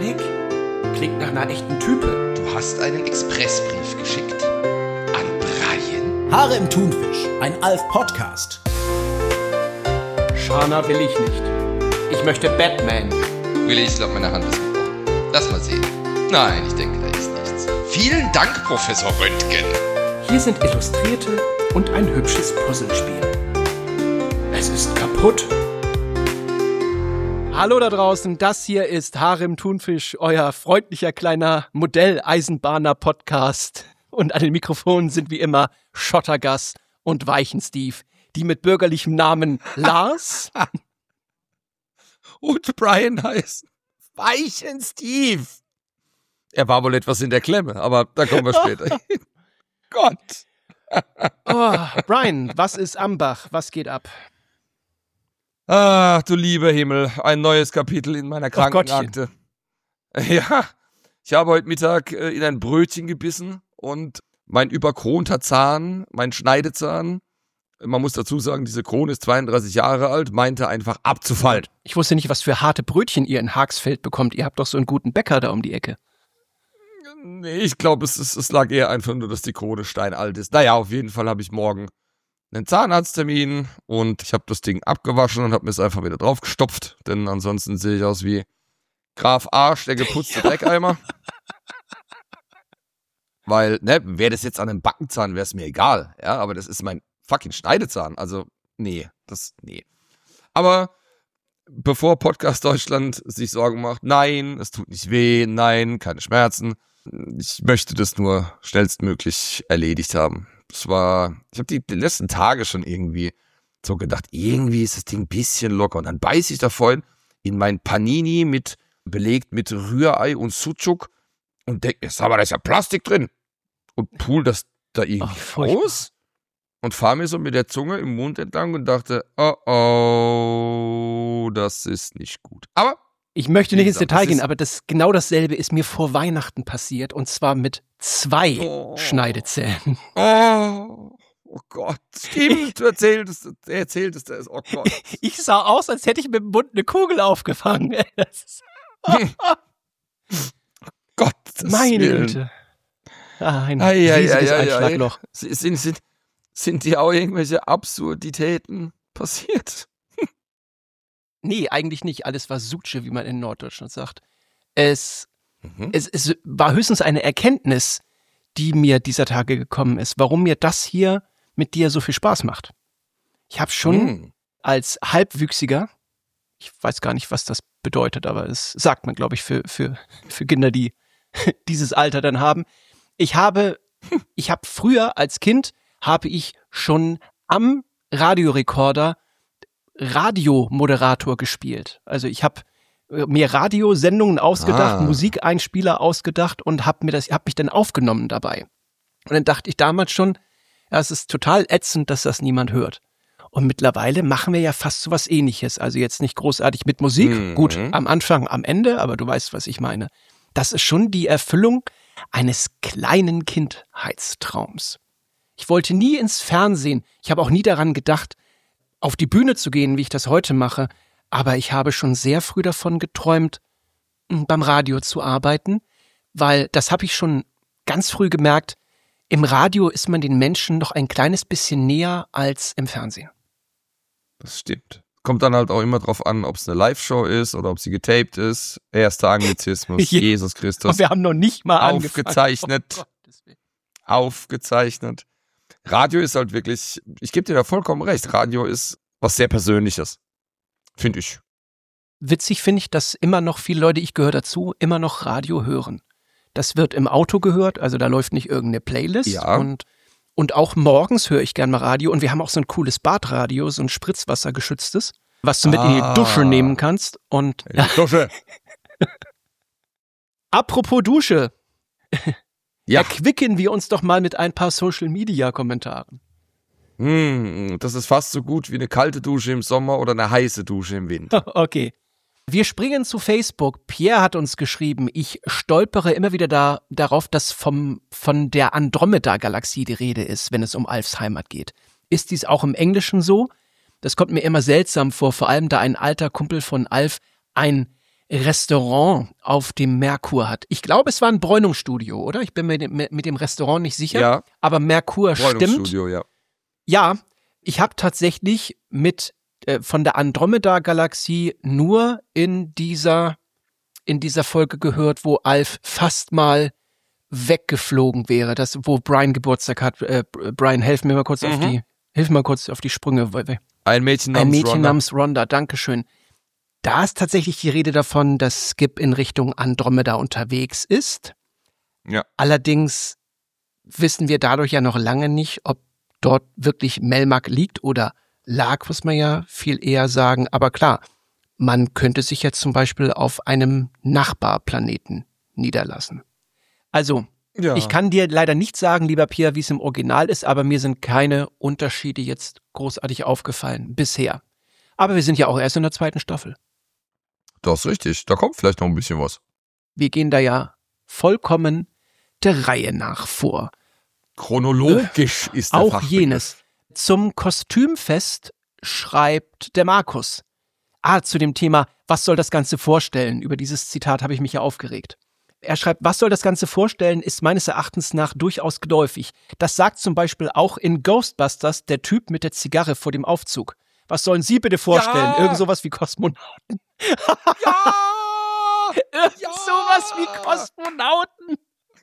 Dominik? Klingt nach einer echten Type. Du hast einen Expressbrief geschickt an Brian. Haare im Thunfisch, ein Alf-Podcast. Shana will ich nicht. Ich möchte Batman. Willi, ich glaube, meine Hand ist gebrochen. Lass mal sehen. Nein, ich denke, da ist nichts. Vielen Dank, Professor Röntgen. Hier sind Illustrierte und ein hübsches Puzzlespiel. Es ist kaputt. Hallo da draußen, das hier ist Haare im Thunfisch, euer freundlicher kleiner Modell-Eisenbahner-Podcast. Und an den Mikrofonen sind wie immer Schottergas und Weichensteve, die mit bürgerlichem Namen Lars und Brian heißt Weichensteve. Er war wohl etwas in der Klemme, aber da kommen wir später hin. Gott. Oh, Brian, was ist Ambach? Was geht ab? Ach, du lieber Himmel, ein neues Kapitel in meiner Krankenakte. Ja, ich habe heute Mittag in ein Brötchen gebissen und mein überkronter Zahn, mein Schneidezahn, man muss dazu sagen, diese Krone ist 32 Jahre alt, meinte einfach abzufallen. Ich wusste nicht, was für harte Brötchen ihr in Haagsfeld bekommt. Ihr habt doch so einen guten Bäcker da um die Ecke. Nee, ich glaube, es lag eher einfach nur, dass die Krone steinalt ist. Naja, auf jeden Fall habe ich morgen einen Zahnarzttermin und ich habe das Ding abgewaschen und habe mir es einfach wieder draufgestopft, denn ansonsten sehe ich aus wie Graf Arsch, der geputzte Dreckeimer. Weil, wäre das jetzt an einem Backenzahn, wäre es mir egal, ja, aber das ist mein fucking Schneidezahn, also, nee. Aber bevor Podcast Deutschland sich Sorgen macht, nein, es tut nicht weh, nein, keine Schmerzen, ich möchte das nur schnellstmöglich erledigt haben. Ich habe die letzten Tage schon irgendwie so gedacht, irgendwie ist das Ding ein bisschen locker. Und dann beiße ich da vorhin in mein Panini belegt mit Rührei und Sucuk und denke, da ist ja Plastik drin. Und pool das da irgendwie raus und fahre mir so mit der Zunge im Mund entlang und dachte, oh, das ist nicht gut. Aber ich möchte nicht ins Detail gehen, aber genau dasselbe ist mir vor Weihnachten passiert und zwar mit 2 Schneidezähnen. Oh Gott, stimmt, du erzähltest das, oh Gott. Ich sah aus, als hätte ich mit dem Mund eine Kugel aufgefangen. Gott, meine Güte. Ein riesiges Einschlagloch. Sind dir auch irgendwelche Absurditäten passiert? Nee, eigentlich nicht. Alles war Sutsche, wie man in Norddeutschland sagt. Es war höchstens eine Erkenntnis, die mir dieser Tage gekommen ist, warum mir das hier mit dir so viel Spaß macht. Ich habe schon als Halbwüchsiger, ich weiß gar nicht, was das bedeutet, aber es sagt man, glaube ich, für Kinder, die dieses Alter dann haben. Ich habe früher als Kind, habe ich schon am Radiorekorder Radiomoderator gespielt. Also ich habe mir Radiosendungen ausgedacht, Musikeinspieler ausgedacht und habe mich dann aufgenommen dabei. Und dann dachte ich damals schon, ja, es ist total ätzend, dass das niemand hört. Und mittlerweile machen wir ja fast so was Ähnliches. Also jetzt nicht großartig mit Musik, gut, am Anfang, am Ende, aber du weißt, was ich meine. Das ist schon die Erfüllung eines kleinen Kindheitstraums. Ich wollte nie ins Fernsehen. Ich habe auch nie daran gedacht, auf die Bühne zu gehen, wie ich das heute mache. Aber ich habe schon sehr früh davon geträumt, beim Radio zu arbeiten, weil das habe ich schon ganz früh gemerkt, im Radio ist man den Menschen noch ein kleines bisschen näher als im Fernsehen. Das stimmt. Kommt dann halt auch immer drauf an, ob es eine Live-Show ist oder ob sie getaped ist. Erster Anglizismus, Jesus Christus. Und wir haben noch nicht mal aufgezeichnet. Aufgezeichnet. Radio ist halt wirklich, ich gebe dir da vollkommen recht, Radio ist was sehr Persönliches, finde ich. Witzig finde ich, dass immer noch viele Leute, ich gehöre dazu, immer noch Radio hören. Das wird im Auto gehört, also da läuft nicht irgendeine Playlist. Ja. Und auch morgens höre ich gern mal Radio und wir haben auch so ein cooles Badradio, so ein spritzwassergeschütztes, was du mit in die Dusche nehmen kannst. Und Dusche. Apropos Dusche. Ja. Erquicken wir uns doch mal mit ein paar Social-Media-Kommentaren. Das ist fast so gut wie eine kalte Dusche im Sommer oder eine heiße Dusche im Winter. Okay. Wir springen zu Facebook. Pierre hat uns geschrieben, ich stolpere immer wieder darauf, dass von der Andromeda-Galaxie die Rede ist, wenn es um Alfs Heimat geht. Ist dies auch im Englischen so? Das kommt mir immer seltsam vor, vor allem da ein alter Kumpel von Alf ein Restaurant auf dem Merkur hat. Ich glaube, es war ein Bräunungsstudio, oder? Ich bin mir mit dem Restaurant nicht sicher. Ja. Aber Merkur stimmt. Bräunungsstudio, ja. Ja, ich habe tatsächlich von der Andromeda-Galaxie nur in dieser Folge gehört, wo Alf fast mal weggeflogen wäre. Das, wo Brian Geburtstag hat. Brian, hilf mir mal kurz auf die Sprünge. Ein Mädchen namens Rhonda, Dankeschön. Da ist tatsächlich die Rede davon, dass Skip in Richtung Andromeda unterwegs ist. Ja. Allerdings wissen wir dadurch ja noch lange nicht, ob dort wirklich Melmac liegt oder lag, muss man ja viel eher sagen. Aber klar, man könnte sich jetzt zum Beispiel auf einem Nachbarplaneten niederlassen. Also, Ja. Ich kann dir leider nicht sagen, lieber Pierre, wie es im Original ist, aber mir sind keine Unterschiede jetzt großartig aufgefallen bisher. Aber wir sind ja auch erst in der 2. Staffel. Das ist richtig. Da kommt vielleicht noch ein bisschen was. Wir gehen da ja vollkommen der Reihe nach vor. Chronologisch ist der Auch Fachbegriff. jenes. Zum Kostümfest schreibt der Markus. Zu dem Thema, was soll das Ganze vorstellen? Über dieses Zitat habe ich mich ja aufgeregt. Er schreibt, was soll das Ganze vorstellen, ist meines Erachtens nach durchaus geläufig. Das sagt zum Beispiel auch in Ghostbusters der Typ mit der Zigarre vor dem Aufzug. Was sollen Sie bitte vorstellen? Ja! Irgend sowas wie Kosmonauten. Ja! Sowas wie Kosmonauten.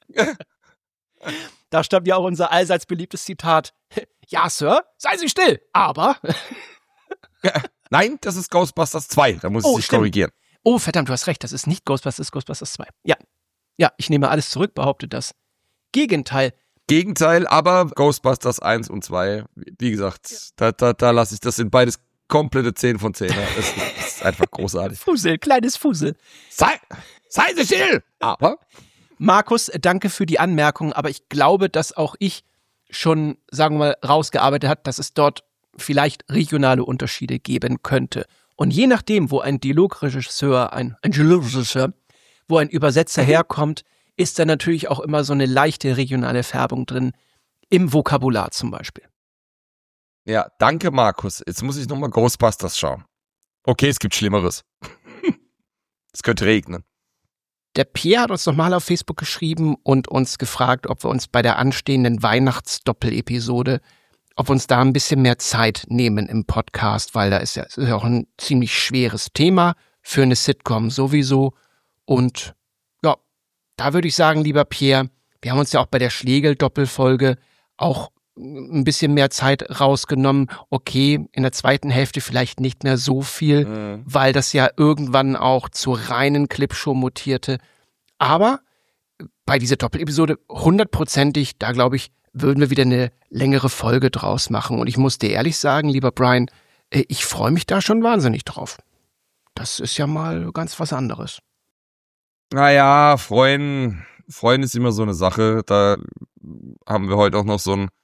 Da stammt ja auch unser allseits beliebtes Zitat. Ja, Sir, seien Sie still, aber... Nein, das ist Ghostbusters 2. Da muss ich sich stimmt. korrigieren. Oh, verdammt, du hast recht, das ist nicht Ghostbusters, das ist Ghostbusters 2. Ja, ich nehme alles zurück, behaupte das Gegenteil. Aber Ghostbusters 1 und 2, wie gesagt, da lasse ich, das sind beides komplette 10 von 10. Das ist einfach großartig. Kleines Fusel. Seien Sie still! Aber Markus, danke für die Anmerkung, aber ich glaube, dass auch ich schon, sagen wir mal, rausgearbeitet habe, dass es dort vielleicht regionale Unterschiede geben könnte. Und je nachdem, wo ein Dialogregisseur, wo ein Übersetzer herkommt, ist da natürlich auch immer so eine leichte regionale Färbung drin, im Vokabular zum Beispiel. ja, danke Markus. Jetzt muss ich nochmal Ghostbusters schauen. Okay, es gibt Schlimmeres. Es könnte regnen. Der Pierre hat uns nochmal auf Facebook geschrieben und uns gefragt, ob wir uns bei der anstehenden Weihnachtsdoppel-Episode, ob wir uns da ein bisschen mehr Zeit nehmen im Podcast, weil es ist ja auch ein ziemlich schweres Thema für eine Sitcom sowieso. Und ja, da würde ich sagen, lieber Pierre, wir haben uns ja auch bei der Schlegel-Doppelfolge auch ein bisschen mehr Zeit rausgenommen. Okay, in der zweiten Hälfte vielleicht nicht mehr so viel, weil das ja irgendwann auch zur reinen Clipshow mutierte. Aber bei dieser Doppelepisode 100%ig, da glaube ich, würden wir wieder eine längere Folge draus machen. Und ich muss dir ehrlich sagen, lieber Brian, ich freue mich da schon wahnsinnig drauf. Das ist ja mal ganz was anderes. Naja, Freuen ist immer so eine Sache. Da haben wir heute auch noch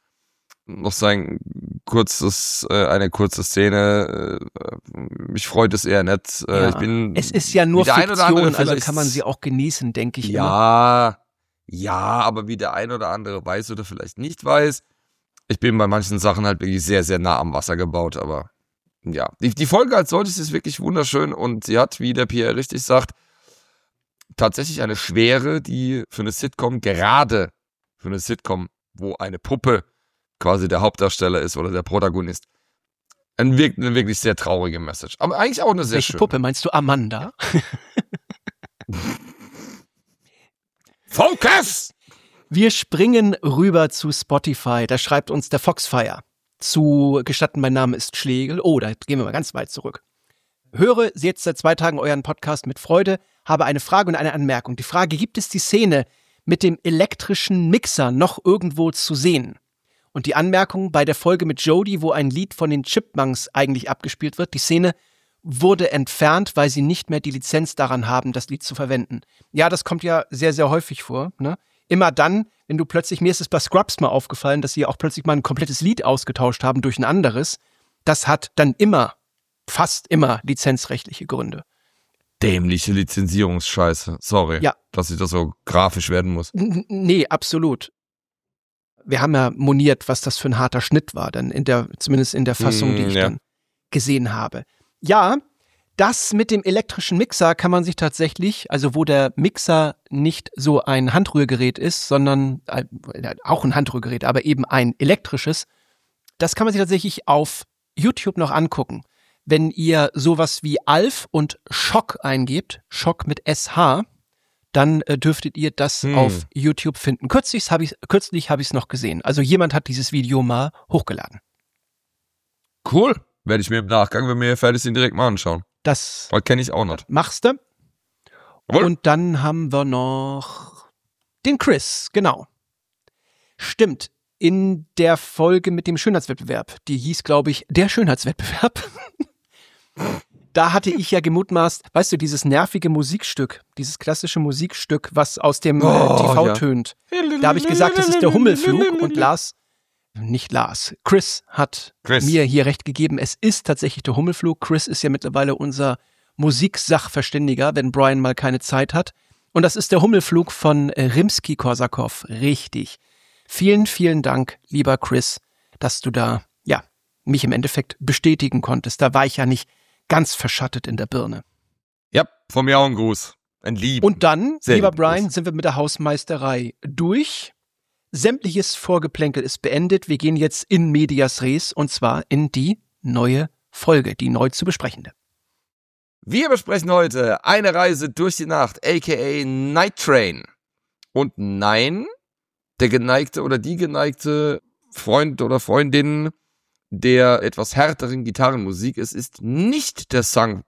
eine kurze Szene. Mich freut es eher nicht. Ja. Es ist ja nur wie der ein oder andere Fiktion, also vielleicht- kann man sie auch genießen, denke ich immer. Ja, aber wie der ein oder andere weiß oder vielleicht nicht weiß, ich bin bei manchen Sachen halt wirklich sehr, sehr nah am Wasser gebaut, aber ja. Die Folge als solches ist wirklich wunderschön und sie hat, wie der Pierre richtig sagt, tatsächlich eine Schwere, die für eine Sitcom, gerade für eine Sitcom, wo eine Puppe quasi der Hauptdarsteller ist oder der Protagonist, eine wirklich sehr traurige Message. Aber eigentlich auch eine sehr Welche schöne. Puppe, meinst du Amanda? Focus! Wir springen rüber zu Spotify. Da schreibt uns der Foxfire zu Gestatten, mein Name ist Schlegel. Oh, da gehen wir mal ganz weit zurück. Höre jetzt seit 2 Tagen euren Podcast mit Freude, habe eine Frage und eine Anmerkung. Die Frage, gibt es die Szene mit dem elektrischen Mixer noch irgendwo zu sehen? Und die Anmerkung bei der Folge mit Jodie, wo ein Lied von den Chipmunks eigentlich abgespielt wird, die Szene wurde entfernt, weil sie nicht mehr die Lizenz daran haben, das Lied zu verwenden. Ja, das kommt ja sehr, sehr häufig vor, ne? Immer dann, wenn du plötzlich, mir ist es bei Scrubs mal aufgefallen, dass sie auch plötzlich mal ein komplettes Lied ausgetauscht haben durch ein anderes. Das hat dann fast immer lizenzrechtliche Gründe. Dämliche Lizenzierungsscheiße. Sorry, Ja. dass ich das so grafisch werden muss. Nee, absolut. Wir haben ja moniert, was das für ein harter Schnitt war, dann zumindest in der Fassung, die ich ja. dann gesehen habe. Ja, Das mit dem elektrischen Mixer kann man sich tatsächlich, also wo der Mixer nicht so ein Handrührgerät ist, sondern auch ein Handrührgerät, aber eben ein elektrisches, das kann man sich tatsächlich auf YouTube noch angucken. Wenn ihr sowas wie Alf und Schock eingebt, Schock mit SH, dann dürftet ihr das auf YouTube finden. Kürzlich habe ich es noch gesehen. Also jemand hat dieses Video mal hochgeladen. Cool. Werde ich mir im Nachgang, wenn wir hier fertig sind, direkt mal anschauen. Das kenne ich auch nicht. Machst du. Jawohl. Und dann haben wir noch den Chris, genau. Stimmt, in der Folge mit dem Schönheitswettbewerb, die hieß, glaube ich, der Schönheitswettbewerb. Da hatte ich ja gemutmaßt, weißt du, dieses nervige Musikstück, dieses klassische Musikstück, was aus dem TV tönt. Da habe ich gesagt, das ist der Hummelflug und Chris hat mir hier recht gegeben. Es ist tatsächlich der Hummelflug. Chris ist ja mittlerweile unser Musiksachverständiger, wenn Brian mal keine Zeit hat. Und das ist der Hummelflug von Rimsky-Korsakow. Richtig. Vielen, vielen Dank, lieber Chris, dass du da, mich im Endeffekt bestätigen konntest. Da war ich ja nicht ganz verschattet in der Birne. Ja, von mir auch ein Gruß. Ein Lieb. Und dann, sehr lieber lieb Brian, Gruß. sind wir mit der Hausmeisterei durch. Sämtliches Vorgeplänkel ist beendet. Wir gehen jetzt in medias res und zwar in die neue Folge, die neu zu besprechende. Wir besprechen heute eine Reise durch die Nacht, aka Night Train. Und nein, der geneigte oder die geneigte Freund oder Freundin der etwas härteren Gitarrenmusik ist nicht der Song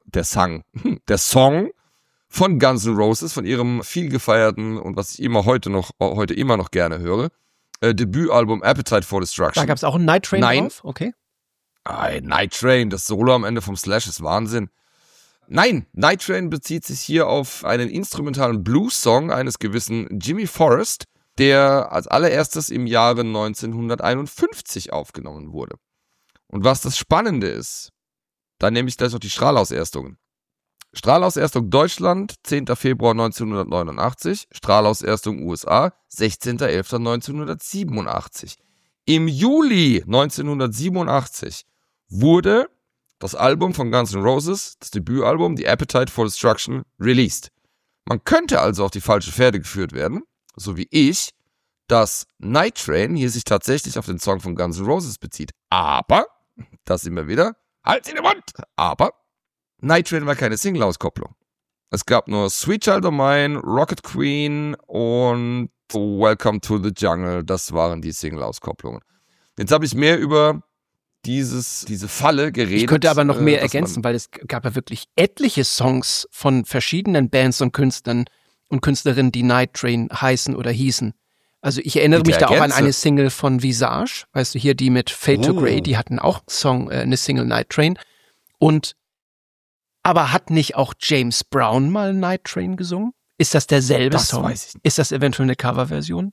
von Guns N' Roses, von ihrem viel gefeierten und was ich heute immer noch gerne höre, Debütalbum Appetite for Destruction. Da gab es auch ein Night Train drauf? Okay. Night Train, das Solo am Ende vom Slash ist Wahnsinn. Nein, Night Train bezieht sich hier auf einen instrumentalen Blues-Song eines gewissen Jimmy Forrest, der als allererstes im Jahre 1951 aufgenommen wurde. Und was das Spannende ist, da nehme ich gleich noch die Strahlauserstungen. Strahlauserstung Deutschland, 10. Februar 1989, Strahlauserstung USA, 16.11.1987. Im Juli 1987 wurde das Album von Guns N' Roses, das Debütalbum, The Appetite for Destruction, released. Man könnte also auf die falsche Fährte geführt werden, so wie ich, dass Night Train hier sich tatsächlich auf den Song von Guns N' Roses bezieht. Aber, da sind wir wieder, halt in den Mund! Aber Night Train war keine Single-Auskopplung. Es gab nur Sweet Child O' Mine, Rocket Queen und Welcome to the Jungle. Das waren die Single-Auskopplungen. Jetzt habe ich mehr über diese Falle geredet. Ich könnte aber noch mehr ergänzen, weil es gab ja wirklich etliche Songs von verschiedenen Bands und Künstlern und Künstlerinnen, die Night Train heißen oder hießen. Also ich erinnere mich da auch an eine Single von Visage, weißt du, hier die mit Fade to Grey, die hatten auch einen Song, eine Single Night Train. Aber hat nicht auch James Brown mal Night Train gesungen? Ist das derselbe Song? Weiß ich nicht. Ist das eventuell eine Coverversion?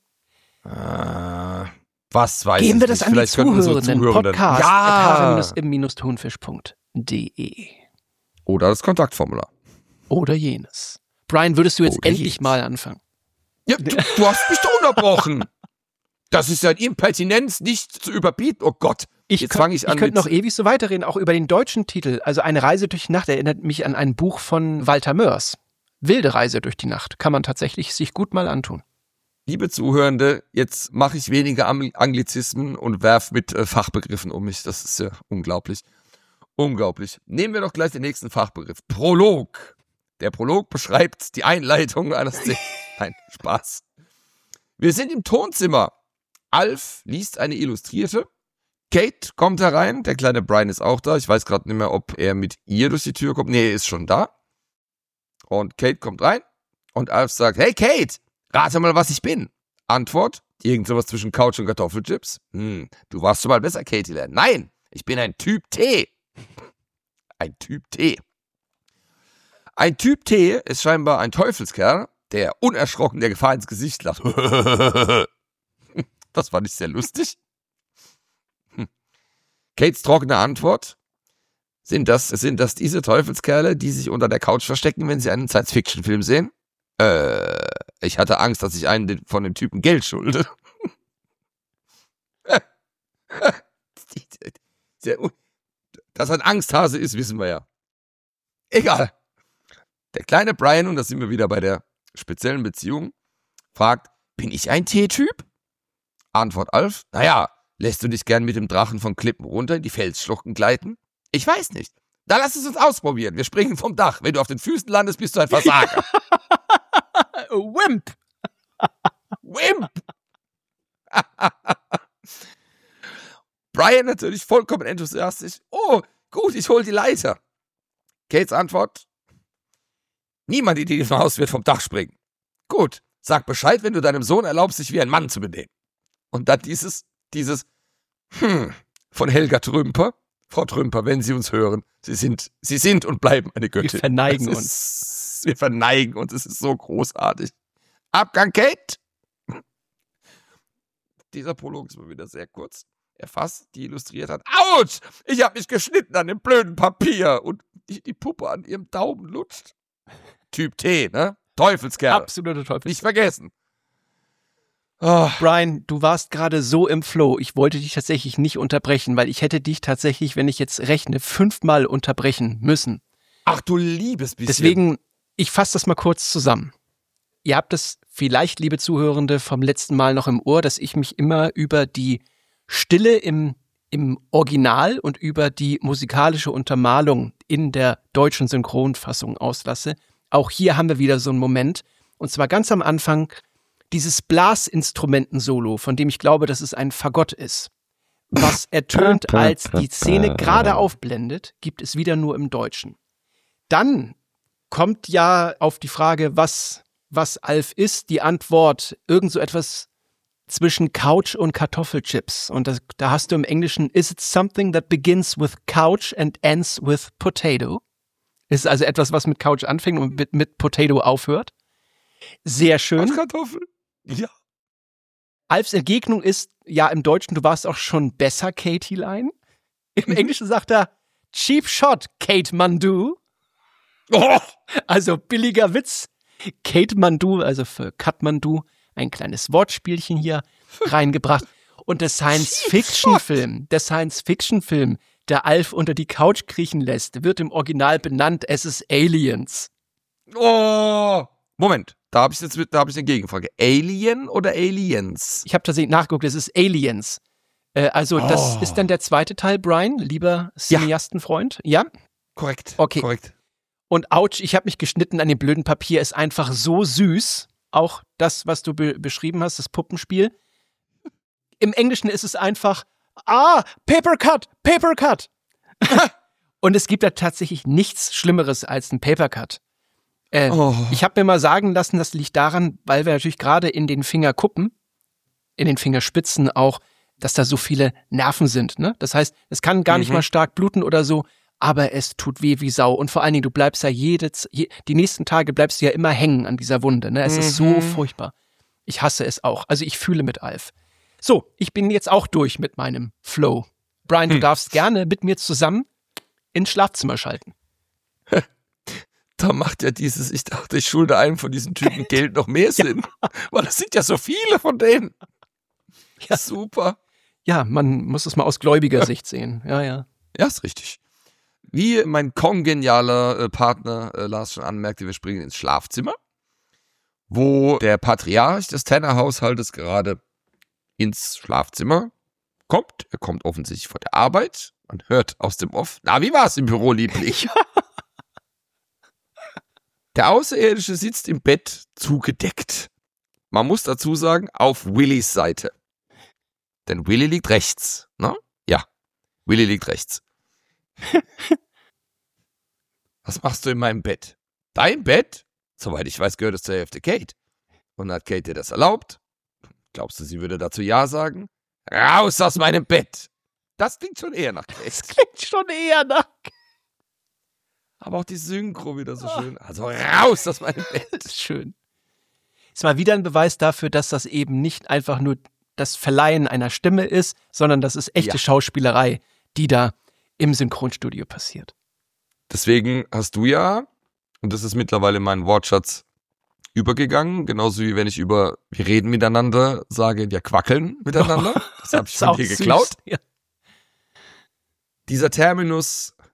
Was weiß Geben ich wir das nicht. an die Vielleicht könnten so Zuhörenden. Podcast ja! im-thunfisch.de Oder das Kontaktformular. Oder jenes. Brian, würdest du jetzt Oder endlich jenes. mal anfangen? Ja, du hast mich doch unterbrochen. Das ist ja Impertinenz nicht zu überbieten. Oh Gott. Jetzt fange ich an. Ich könnte noch ewig so weiterreden, auch über den deutschen Titel. Also eine Reise durch die Nacht erinnert mich an ein Buch von Walter Mörs. Wilde Reise durch die Nacht. Kann man tatsächlich sich gut mal antun. Liebe Zuhörende, jetzt mache ich weniger Anglizismen und werf mit Fachbegriffen um mich. Das ist ja unglaublich. Unglaublich. Nehmen wir doch gleich den nächsten Fachbegriff. Prolog. Der Prolog beschreibt die Einleitung einer Szene. Nein, Spaß. Wir sind im Tonzimmer. Alf liest eine Illustrierte. Kate kommt herein. Der kleine Brian ist auch da. Ich weiß gerade nicht mehr, ob er mit ihr durch die Tür kommt. Nee, er ist schon da. Und Kate kommt rein. Und Alf sagt, hey Kate, rate mal, was ich bin. Antwort, irgend sowas zwischen Couch und Kartoffelchips. Du warst schon mal besser, Katie lernen. Nein, ich bin ein Typ T. Ein Typ T. Ein Typ T ist scheinbar ein Teufelskerl, der unerschrocken der Gefahr ins Gesicht lacht. Das fand ich sehr lustig. Kates trockene Antwort. Sind das diese Teufelskerle, die sich unter der Couch verstecken, wenn sie einen Science-Fiction-Film sehen? Ich hatte Angst, dass ich einen von dem Typen Geld schulde. Dass er ein Angsthase ist, wissen wir ja. Egal. Der kleine Brian, und da sind wir wieder bei der speziellen Beziehung, fragt, bin ich ein T-Typ? Antwort Alf, naja, lässt du dich gern mit dem Drachen von Klippen runter in die Felsschluchten gleiten? Ich weiß nicht. Dann lass es uns ausprobieren. Wir springen vom Dach. Wenn du auf den Füßen landest, bist du ein Versager. Wimp. Wimp. Brian natürlich vollkommen enthusiastisch. Oh, gut, ich hol die Leiter. Kates Antwort, niemand in diesem Haus wird vom Dach springen. Gut, sag Bescheid, wenn du deinem Sohn erlaubst, sich wie ein Mann zu benehmen. Und dann dieses von Helga Trümper. Frau Trümper, wenn Sie uns hören, Sie sind und bleiben eine Göttin. Wir verneigen uns. Wir verneigen uns, es ist so großartig. Abgang, Kate! Dieser Prolog ist mal wieder sehr kurz. Er fasst, die illustriert hat. Autsch! Ich habe mich geschnitten an dem blöden Papier und die Puppe an ihrem Daumen lutscht. Typ T, ne? Teufelskerl. Absolute Teufelskerl. Nicht vergessen. Oh. Brian, du warst gerade so im Flow. Ich wollte dich tatsächlich nicht unterbrechen, weil ich hätte dich tatsächlich, wenn ich jetzt rechne, 5-mal unterbrechen müssen. Ach du liebes bisschen. Deswegen, ich fasse das mal kurz zusammen. Ihr habt es vielleicht, liebe Zuhörende, vom letzten Mal noch im Ohr, dass ich mich immer über die Stille im Original und über die musikalische Untermalung in der deutschen Synchronfassung auslasse. Auch hier haben wir wieder so einen Moment. Und zwar ganz am Anfang dieses Blasinstrumenten-Solo, von dem ich glaube, dass es ein Fagott ist. Was ertönt, als die Szene gerade aufblendet, gibt es wieder nur im Deutschen. Dann kommt ja auf die Frage, was Alf ist, die Antwort, irgend so etwas zwischen Couch und Kartoffelchips. Und da hast du im Englischen, is it something that begins with couch and ends with potato? Ist also etwas, was mit Couch anfängt und mit Potato aufhört. Sehr schön. Kartoffel. Ja. Alfs Entgegnung ist, ja, im Deutschen, du warst auch schon besser, Katie-Line. Im Englischen sagt er, cheap shot, Kate Mandu. Oh. Also billiger Witz. Kate Mandu, also für Kathmandu, ein kleines Wortspielchen hier reingebracht. Und der Science-Fiction-Film, der Alf unter die Couch kriechen lässt, wird im Original benannt, es ist Aliens. Oh. Moment, da habe ich eine Gegenfrage. Alien oder Aliens? Ich habe tatsächlich nachgeguckt, es ist Aliens. Das ist dann der zweite Teil, Brian, lieber Cineastenfreund. Ja? Korrekt. Okay. Korrekt. Und ouch, ich habe mich geschnitten an dem blöden Papier, ist einfach so süß. Auch das, was du beschrieben hast, das Puppenspiel. Im Englischen ist es einfach, Paper Cut. Und es gibt da tatsächlich nichts Schlimmeres als ein Paper Cut. Ich habe mir mal sagen lassen, das liegt daran, weil wir natürlich gerade in den Fingerkuppen, in den Fingerspitzen auch, dass da so viele Nerven sind. Ne? Das heißt, es kann gar nicht mal stark bluten oder so, aber es tut weh wie Sau. Und vor allen Dingen, du bleibst ja die nächsten Tage bleibst du ja immer hängen an dieser Wunde. Ne? Es ist so furchtbar. Ich hasse es auch. Also ich fühle mit Alf. So, ich bin jetzt auch durch mit meinem Flow. Brian, du darfst gerne mit mir zusammen ins Schlafzimmer schalten. Da macht ja dieses, ich dachte, ich schulde einem von diesen Typen Geld noch mehr Sinn. Weil es sind ja so viele von denen. Ja. Super. Ja, man muss es mal aus gläubiger Sicht sehen. Ja. Ja, ist richtig. Wie mein kongenialer Partner Lars schon anmerkte, wir springen ins Schlafzimmer, wo der Patriarch des Tanner-Haushaltes gerade ins Schlafzimmer kommt. Er kommt offensichtlich von der Arbeit. Man hört aus dem Off, na, wie war's im Büro, Liebling? Der Außerirdische sitzt im Bett zugedeckt. Man muss dazu sagen, auf Willys Seite. Denn Willy liegt rechts, ne? Ja, Willy liegt rechts. Was machst du in meinem Bett? Dein Bett? Soweit ich weiß, gehört es zur Hälfte Kate. Und hat Kate dir das erlaubt? Glaubst du, sie würde dazu Ja sagen? Raus aus meinem Bett! Das klingt schon eher nach Kate. Aber auch die Synchro wieder so schön. Also raus aus meinem Bett. Das ist schön. Ist mal wieder ein Beweis dafür, dass das eben nicht einfach nur das Verleihen einer Stimme ist, sondern das ist echte Schauspielerei, die da im Synchronstudio passiert. Deswegen hast du ja, und das ist mittlerweile in meinen Wortschatz übergegangen, genauso wie wenn ich über wir reden miteinander sage, wir quackeln miteinander. Das habe ich von dir geklaut. Ja. Dieser Terminus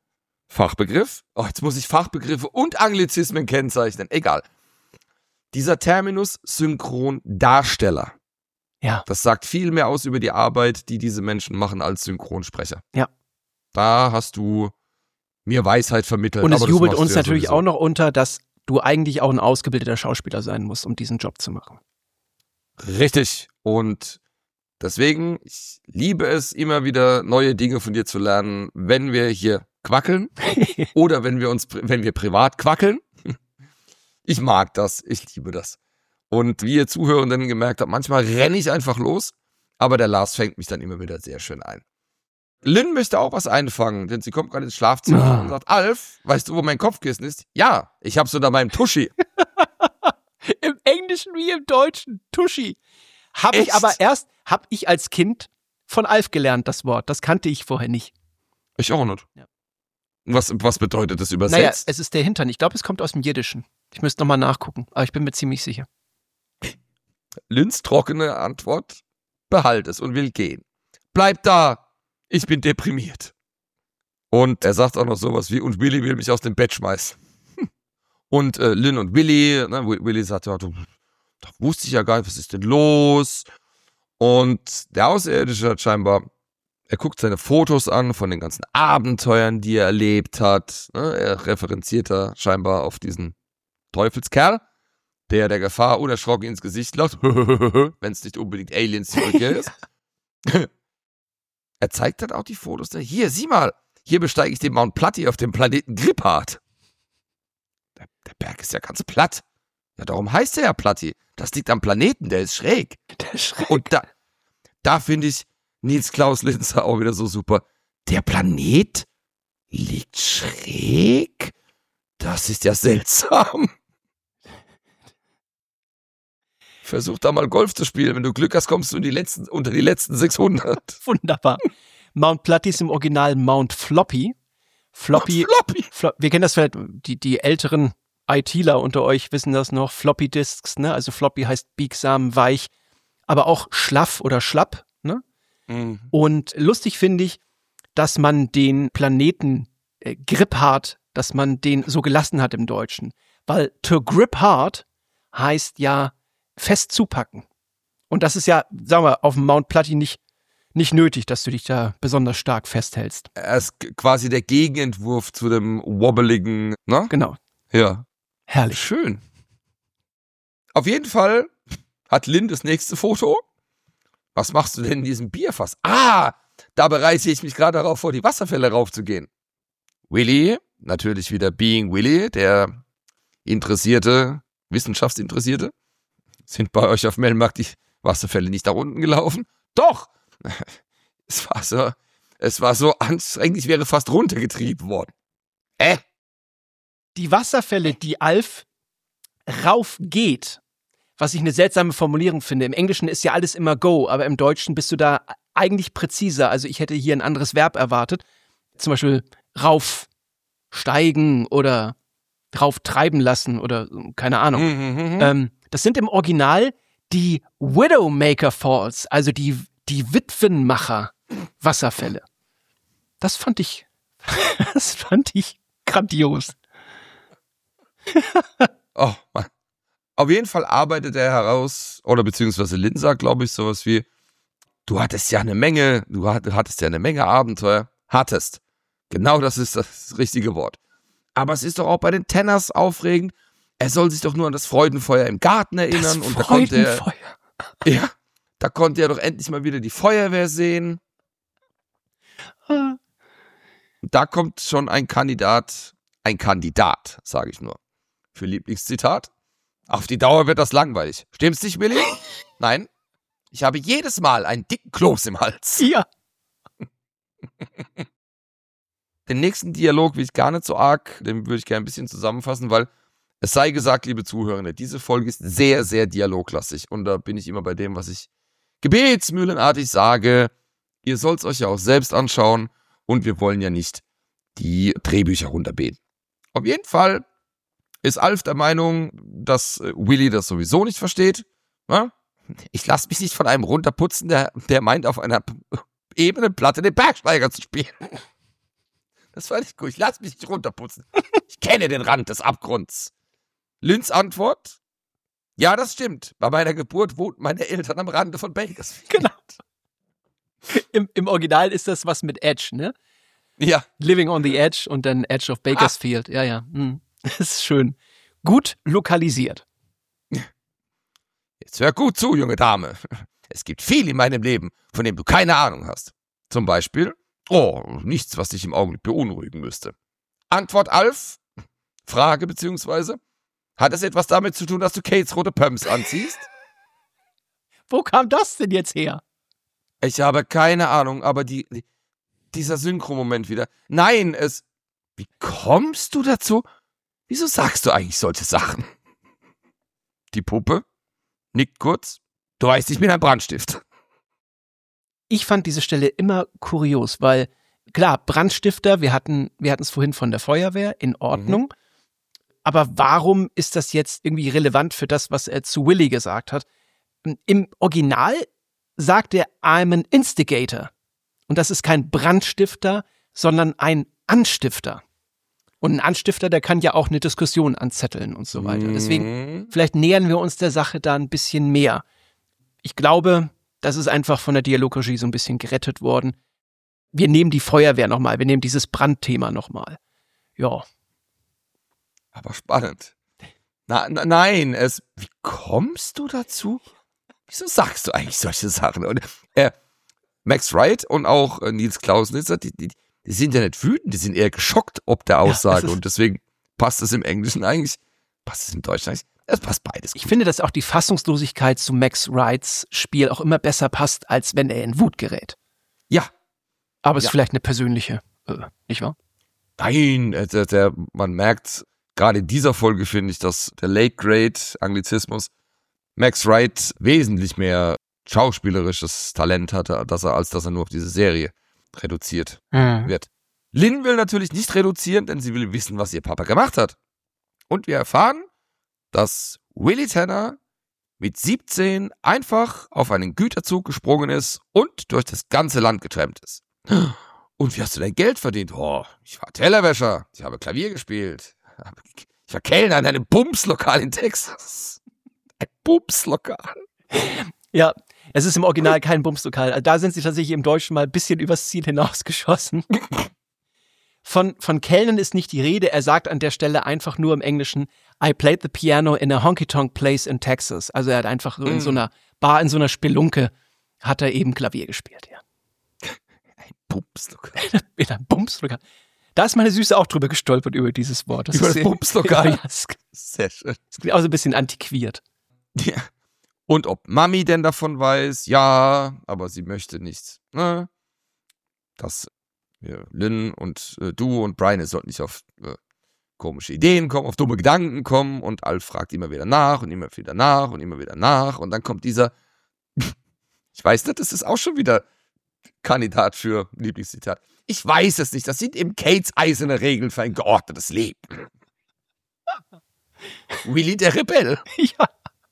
Fachbegriff. Oh, jetzt muss ich Fachbegriffe und Anglizismen kennzeichnen. Egal. Dieser Terminus Synchrondarsteller. Ja. Das sagt viel mehr aus über die Arbeit, die diese Menschen machen als Synchronsprecher. Ja. Da hast du mir Weisheit vermittelt. Und es aber das jubelt machst du uns ja natürlich sowieso. auch noch unter, dass du eigentlich auch ein ausgebildeter Schauspieler sein musst, um diesen Job zu machen. Richtig. Und deswegen, ich liebe es, immer wieder neue Dinge von dir zu lernen, wenn wir hier quackeln oder wenn wir privat quackeln. Ich mag das, ich liebe das. Und wie ihr Zuhörenden gemerkt habt, manchmal renne ich einfach los, aber der Lars fängt mich dann immer wieder sehr schön ein. Lynn möchte auch was einfangen, denn sie kommt gerade ins Schlafzimmer und sagt, Alf, weißt du, wo mein Kopfkissen ist? Ja, ich hab's unter meinem Tuschi. Im Englischen wie im Deutschen. Tuschi. Hab Echt? ich als Kind von Alf gelernt, das Wort. Das kannte ich vorher nicht. Ich auch nicht. Ja. Was bedeutet das übersetzt? Naja, es ist der Hintern. Ich glaube, es kommt aus dem Jiddischen. Ich müsste nochmal nachgucken, aber ich bin mir ziemlich sicher. Lynns trockene Antwort, behalt es und will gehen. Bleib da, ich bin deprimiert. Und er sagt auch noch sowas wie, und Willi will mich aus dem Bett schmeißen. Und Lynn und Willi, ne, Willi sagt, ja, da wusste ich ja gar nicht, was ist denn los? Und der Außerirdische hat scheinbar, er guckt seine Fotos an von den ganzen Abenteuern, die er erlebt hat. Ne, er referenziert da scheinbar auf diesen Teufelskerl, der Gefahr unerschrocken ins Gesicht lacht, wenn es nicht unbedingt Aliens die Rückkehr ist. Er zeigt dann auch die Fotos da. Hier, sieh mal, hier besteige ich den Mount Platty auf dem Planeten Grippart. Der Berg ist ja ganz platt. Ja, darum heißt er ja Platty. Das liegt am Planeten, der ist schräg. Der ist schräg. Und da finde ich Nils Klaus Linzer auch wieder so super. Der Planet liegt schräg? Das ist ja seltsam. Versuch da mal Golf zu spielen. Wenn du Glück hast, kommst du unter die letzten 600. Wunderbar. Mount Platty ist im Original Mount Floppy. Floppy. Wir kennen das vielleicht, die älteren ITler unter euch wissen das noch. Floppy Disks, ne? Also Floppy heißt biegsam, weich, aber auch schlaff oder schlapp, ne? Mhm. Und lustig finde ich, dass man den Planeten grip hard, dass man den so gelassen hat im Deutschen. Weil to grip hard heißt ja fest zupacken. Und das ist ja, sagen wir, auf dem Mount Platty nicht nötig, dass du dich da besonders stark festhältst. Er ist quasi der Gegenentwurf zu dem wobbeligen, ne? Genau. Ja. Herrlich. Schön. Auf jeden Fall hat Lynn das nächste Foto. Was machst du denn in diesem Bierfass? Da bereite ich mich gerade darauf vor, die Wasserfälle raufzugehen. Willi, natürlich wieder Being Willi, der Wissenschaftsinteressierte. Sind bei euch auf Melmark die Wasserfälle nicht nach unten gelaufen? Doch! Es war so anstrengend, ich wäre fast runtergetrieben worden. Die Wasserfälle, die Alf raufgeht, was ich eine seltsame Formulierung finde. Im Englischen ist ja alles immer go, aber im Deutschen bist du da eigentlich präziser. Also ich hätte hier ein anderes Verb erwartet. Zum Beispiel raufsteigen oder rauftreiben lassen oder keine Ahnung. Das sind im Original die Widowmaker Falls, also die Witwenmacher Wasserfälle. Das fand ich grandios. Oh Mann. Auf jeden Fall arbeitet er heraus, oder beziehungsweise Lynn sagt, glaube ich, sowas wie, du hattest ja eine Menge Abenteuer. Hattest. Genau das ist das richtige Wort. Aber es ist doch auch bei den Tenners aufregend. Er soll sich doch nur an das Freudenfeuer im Garten erinnern. Das und Freudenfeuer. Da konnte er doch endlich mal wieder die Feuerwehr sehen. Da kommt schon ein Kandidat, sage ich nur, für Lieblingszitat. Auf die Dauer wird das langweilig. Stimmt's nicht, Willi? Nein. Ich habe jedes Mal einen dicken Kloß im Hals. Ja. Den nächsten Dialog will ich gar nicht so arg, den würde ich gerne ein bisschen zusammenfassen, weil es sei gesagt, liebe Zuhörende, diese Folge ist sehr, sehr dialoglastig und da bin ich immer bei dem, was ich gebetsmühlenartig sage. Ihr sollt es euch ja auch selbst anschauen und wir wollen ja nicht die Drehbücher runterbeten. Auf jeden Fall ist Alf der Meinung, dass Willi das sowieso nicht versteht. Ja? Ich lasse mich nicht von einem runterputzen, der meint, auf einer ebenen Platte den Bergsteiger zu spielen. Das fand ich gut. Ich lass mich nicht runterputzen. Ich kenne den Rand des Abgrunds. Lynns Antwort? Ja, das stimmt. Bei meiner Geburt wohnten meine Eltern am Rande von Bakersfield. Genau. Im Original ist das was mit Edge, ne? Ja. Living on the Edge und dann Edge of Bakersfield. Ja. Das ist schön. Gut lokalisiert. Jetzt hör gut zu, junge Dame. Es gibt viel in meinem Leben, von dem du keine Ahnung hast. Zum Beispiel, nichts, was dich im Augenblick beunruhigen müsste. Antwort Alf? Frage beziehungsweise, hat es etwas damit zu tun, dass du Kates rote Pumps anziehst? Wo kam das denn jetzt her? Ich habe keine Ahnung, aber dieser Synchro-Moment wieder. Nein, wie kommst du dazu? Wieso sagst du eigentlich solche Sachen? Die Puppe nickt kurz. Du weißt, ich bin ein Brandstift. Ich fand diese Stelle immer kurios, weil, klar, Brandstifter, wir hatten es vorhin von der Feuerwehr, in Ordnung. Aber warum ist das jetzt irgendwie relevant für das, was er zu Willy gesagt hat? Im Original sagt er, I'm an instigator. Und das ist kein Brandstifter, sondern ein Anstifter. Und ein Anstifter, der kann ja auch eine Diskussion anzetteln und so weiter. Deswegen, vielleicht nähern wir uns der Sache da ein bisschen mehr. Ich glaube, das ist einfach von der Dialogregie so ein bisschen gerettet worden. Wir nehmen die Feuerwehr nochmal, wir nehmen dieses Brandthema nochmal. Ja. Aber spannend. Nein, wie kommst du dazu? Wieso sagst du eigentlich solche Sachen? Und Max Wright und auch Nils Clausenitzer, die sind ja nicht wütend, die sind eher geschockt ob der Aussage. Und deswegen passt es im Englischen eigentlich, passt es im Deutschen eigentlich. Es passt beides gut. Ich finde, dass auch die Fassungslosigkeit zu Max Wrights Spiel auch immer besser passt, als wenn er in Wut gerät. Ja. Aber es ist vielleicht eine persönliche, nicht wahr? Nein, man merkt, gerade in dieser Folge finde ich, dass der Late Great Anglizismus Max Wright wesentlich mehr schauspielerisches Talent hatte, als dass er nur auf diese Serie reduziert wird. Lynn will natürlich nicht reduzieren, denn sie will wissen, was ihr Papa gemacht hat. Und wir erfahren, dass Willy Tanner mit 17 einfach auf einen Güterzug gesprungen ist und durch das ganze Land getrampt ist. Und wie hast du dein Geld verdient? Ich war Tellerwäscher, ich habe Klavier gespielt, ich war Kellner in einem Bumslokal in Texas. Ein Bumslokal. Ja, es ist im Original kein Bumslokal. Also da sind sie tatsächlich im Deutschen mal ein bisschen übers Ziel hinausgeschossen. Von Kellnern ist nicht die Rede. Er sagt an der Stelle einfach nur im Englischen, I played the piano in a honky-tonk place in Texas. Also er hat einfach so in so einer Bar, in so einer Spelunke, hat er eben Klavier gespielt, ja. Ein Bumslokal. In einem Bumslokal. Da ist meine Süße auch drüber gestolpert, über dieses Wort. Über das Bumslokal? Ja, sehr schön. Das klingt auch so ein bisschen antiquiert. Ja. Und ob Mami denn davon weiß? Ja, aber sie möchte nicht, ne? Dass Lynn und du und Brian sollten nicht auf komische Ideen kommen, auf dumme Gedanken kommen. Und Alf fragt immer wieder nach und immer wieder nach und immer wieder nach. Und dann kommt dieser, ich weiß nicht, das ist auch schon wieder Kandidat für Lieblingszitat. Ich weiß es nicht, das sind eben Kates eiserne Regeln für ein geordnetes Leben. Willy der Rebell. Ja.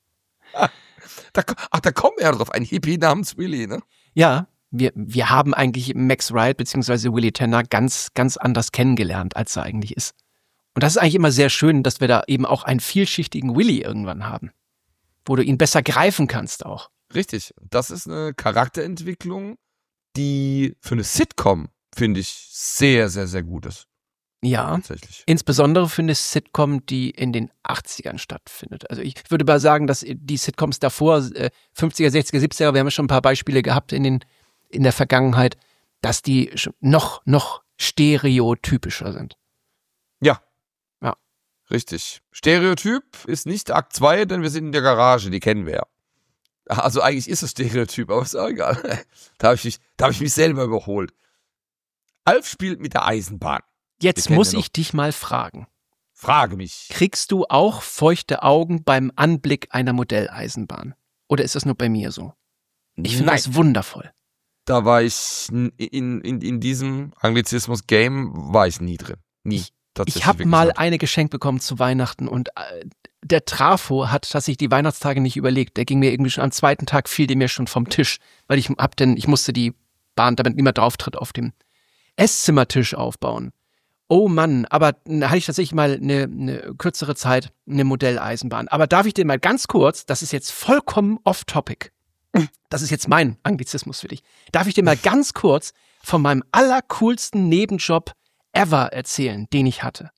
Da kommen wir ja drauf, ein Hippie namens Willy, ne? Ja, wir haben eigentlich Max Wright bzw. Willy Tanner ganz, ganz anders kennengelernt, als er eigentlich ist. Und das ist eigentlich immer sehr schön, dass wir da eben auch einen vielschichtigen Willy irgendwann haben, wo du ihn besser greifen kannst auch. Richtig, das ist eine Charakterentwicklung, die für eine Sitcom, finde ich, sehr, sehr, sehr gut ist. Ja, tatsächlich. Insbesondere für eine Sitcom, die in den 80ern stattfindet. Also ich würde mal sagen, dass die Sitcoms davor, 50er, 60er, 70er, wir haben ja schon ein paar Beispiele gehabt in der Vergangenheit, dass die noch stereotypischer sind. Ja. Ja. Richtig. Stereotyp ist nicht Akt 2, denn wir sind in der Garage, die kennen wir ja. Also eigentlich ist es Stereotyp, aber ist auch egal. Da habe ich mich selber überholt. Alf spielt mit der Eisenbahn. Jetzt muss ich dich mal fragen. Frage mich. Kriegst du auch feuchte Augen beim Anblick einer Modelleisenbahn? Oder ist das nur bei mir so? Ich finde das wundervoll. Da war ich in diesem Anglizismus-Game war ich nie drin. Nie. Ich habe mal eine geschenkt bekommen zu Weihnachten und der Trafo hat tatsächlich die Weihnachtstage nicht überlegt. Der ging mir irgendwie schon am zweiten Tag, fiel der mir schon vom Tisch, weil ich musste die Bahn, damit niemand drauf tritt, auf dem Esszimmertisch aufbauen. Oh Mann, aber da hatte ich tatsächlich mal eine kürzere Zeit eine Modelleisenbahn. Aber darf ich dir mal ganz kurz, das ist jetzt vollkommen off-topic, das ist jetzt mein Anglizismus für dich, darf ich dir mal ganz kurz von meinem allercoolsten Nebenjob ever erzählen, den ich hatte?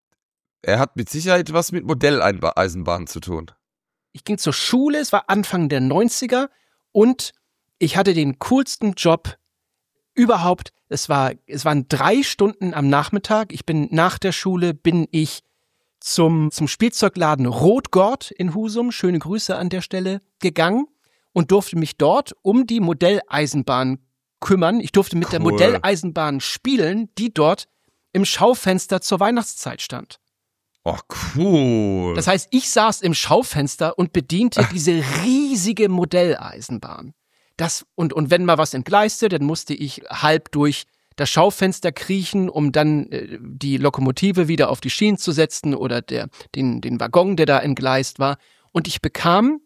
Er hat mit Sicherheit was mit Modelleisenbahnen zu tun. Ich ging zur Schule, es war Anfang der 90er und ich hatte den coolsten Job überhaupt. Es waren 3 Stunden am Nachmittag. Nach der Schule bin ich zum Spielzeugladen Rotgord in Husum, schöne Grüße an der Stelle, gegangen und durfte mich dort um die Modelleisenbahn kümmern. Ich durfte mit der Modelleisenbahn spielen, die dort im Schaufenster zur Weihnachtszeit stand. Oh, cool. Das heißt, ich saß im Schaufenster und bediente diese riesige Modelleisenbahn. Und wenn mal was entgleiste, dann musste ich halb durch das Schaufenster kriechen, um dann die Lokomotive wieder auf die Schienen zu setzen oder den Waggon, der da entgleist war. Und ich bekam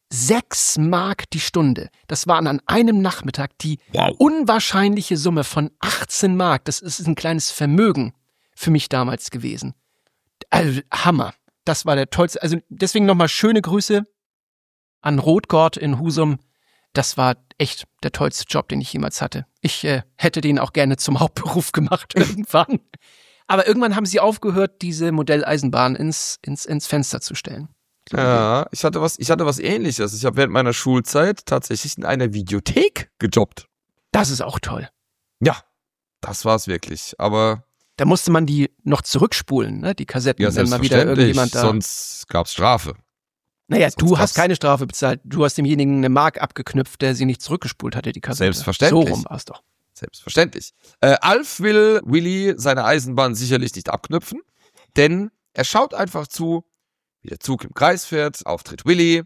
6 Mark die Stunde. Das waren an einem Nachmittag die unwahrscheinliche Summe von 18 Mark. Das ist ein kleines Vermögen für mich damals gewesen. Also Hammer. Das war der tollste. Also deswegen nochmal schöne Grüße an Rotgord in Husum. Das war echt der tollste Job, den ich jemals hatte. Ich hätte den auch gerne zum Hauptberuf gemacht irgendwann. Aber irgendwann haben sie aufgehört, diese Modelleisenbahn ins Fenster zu stellen. Ja, ich hatte was Ähnliches. Ich habe während meiner Schulzeit tatsächlich in einer Videothek gejobbt. Das ist auch toll. Ja, das war's wirklich. Aber da musste man die noch zurückspulen, ne? Die Kassetten, ja, wenn mal wieder irgendjemand da. Sonst gab's Strafe. Naja, du hast keine Strafe bezahlt. Du hast demjenigen eine Mark abgeknüpft, der sie nicht zurückgespult hatte, die Kassette. Selbstverständlich. So rum war es doch. Selbstverständlich. Alf will Willy seine Eisenbahn sicherlich nicht abknüpfen, denn er schaut einfach zu, wie der Zug im Kreis fährt, auftritt Willy.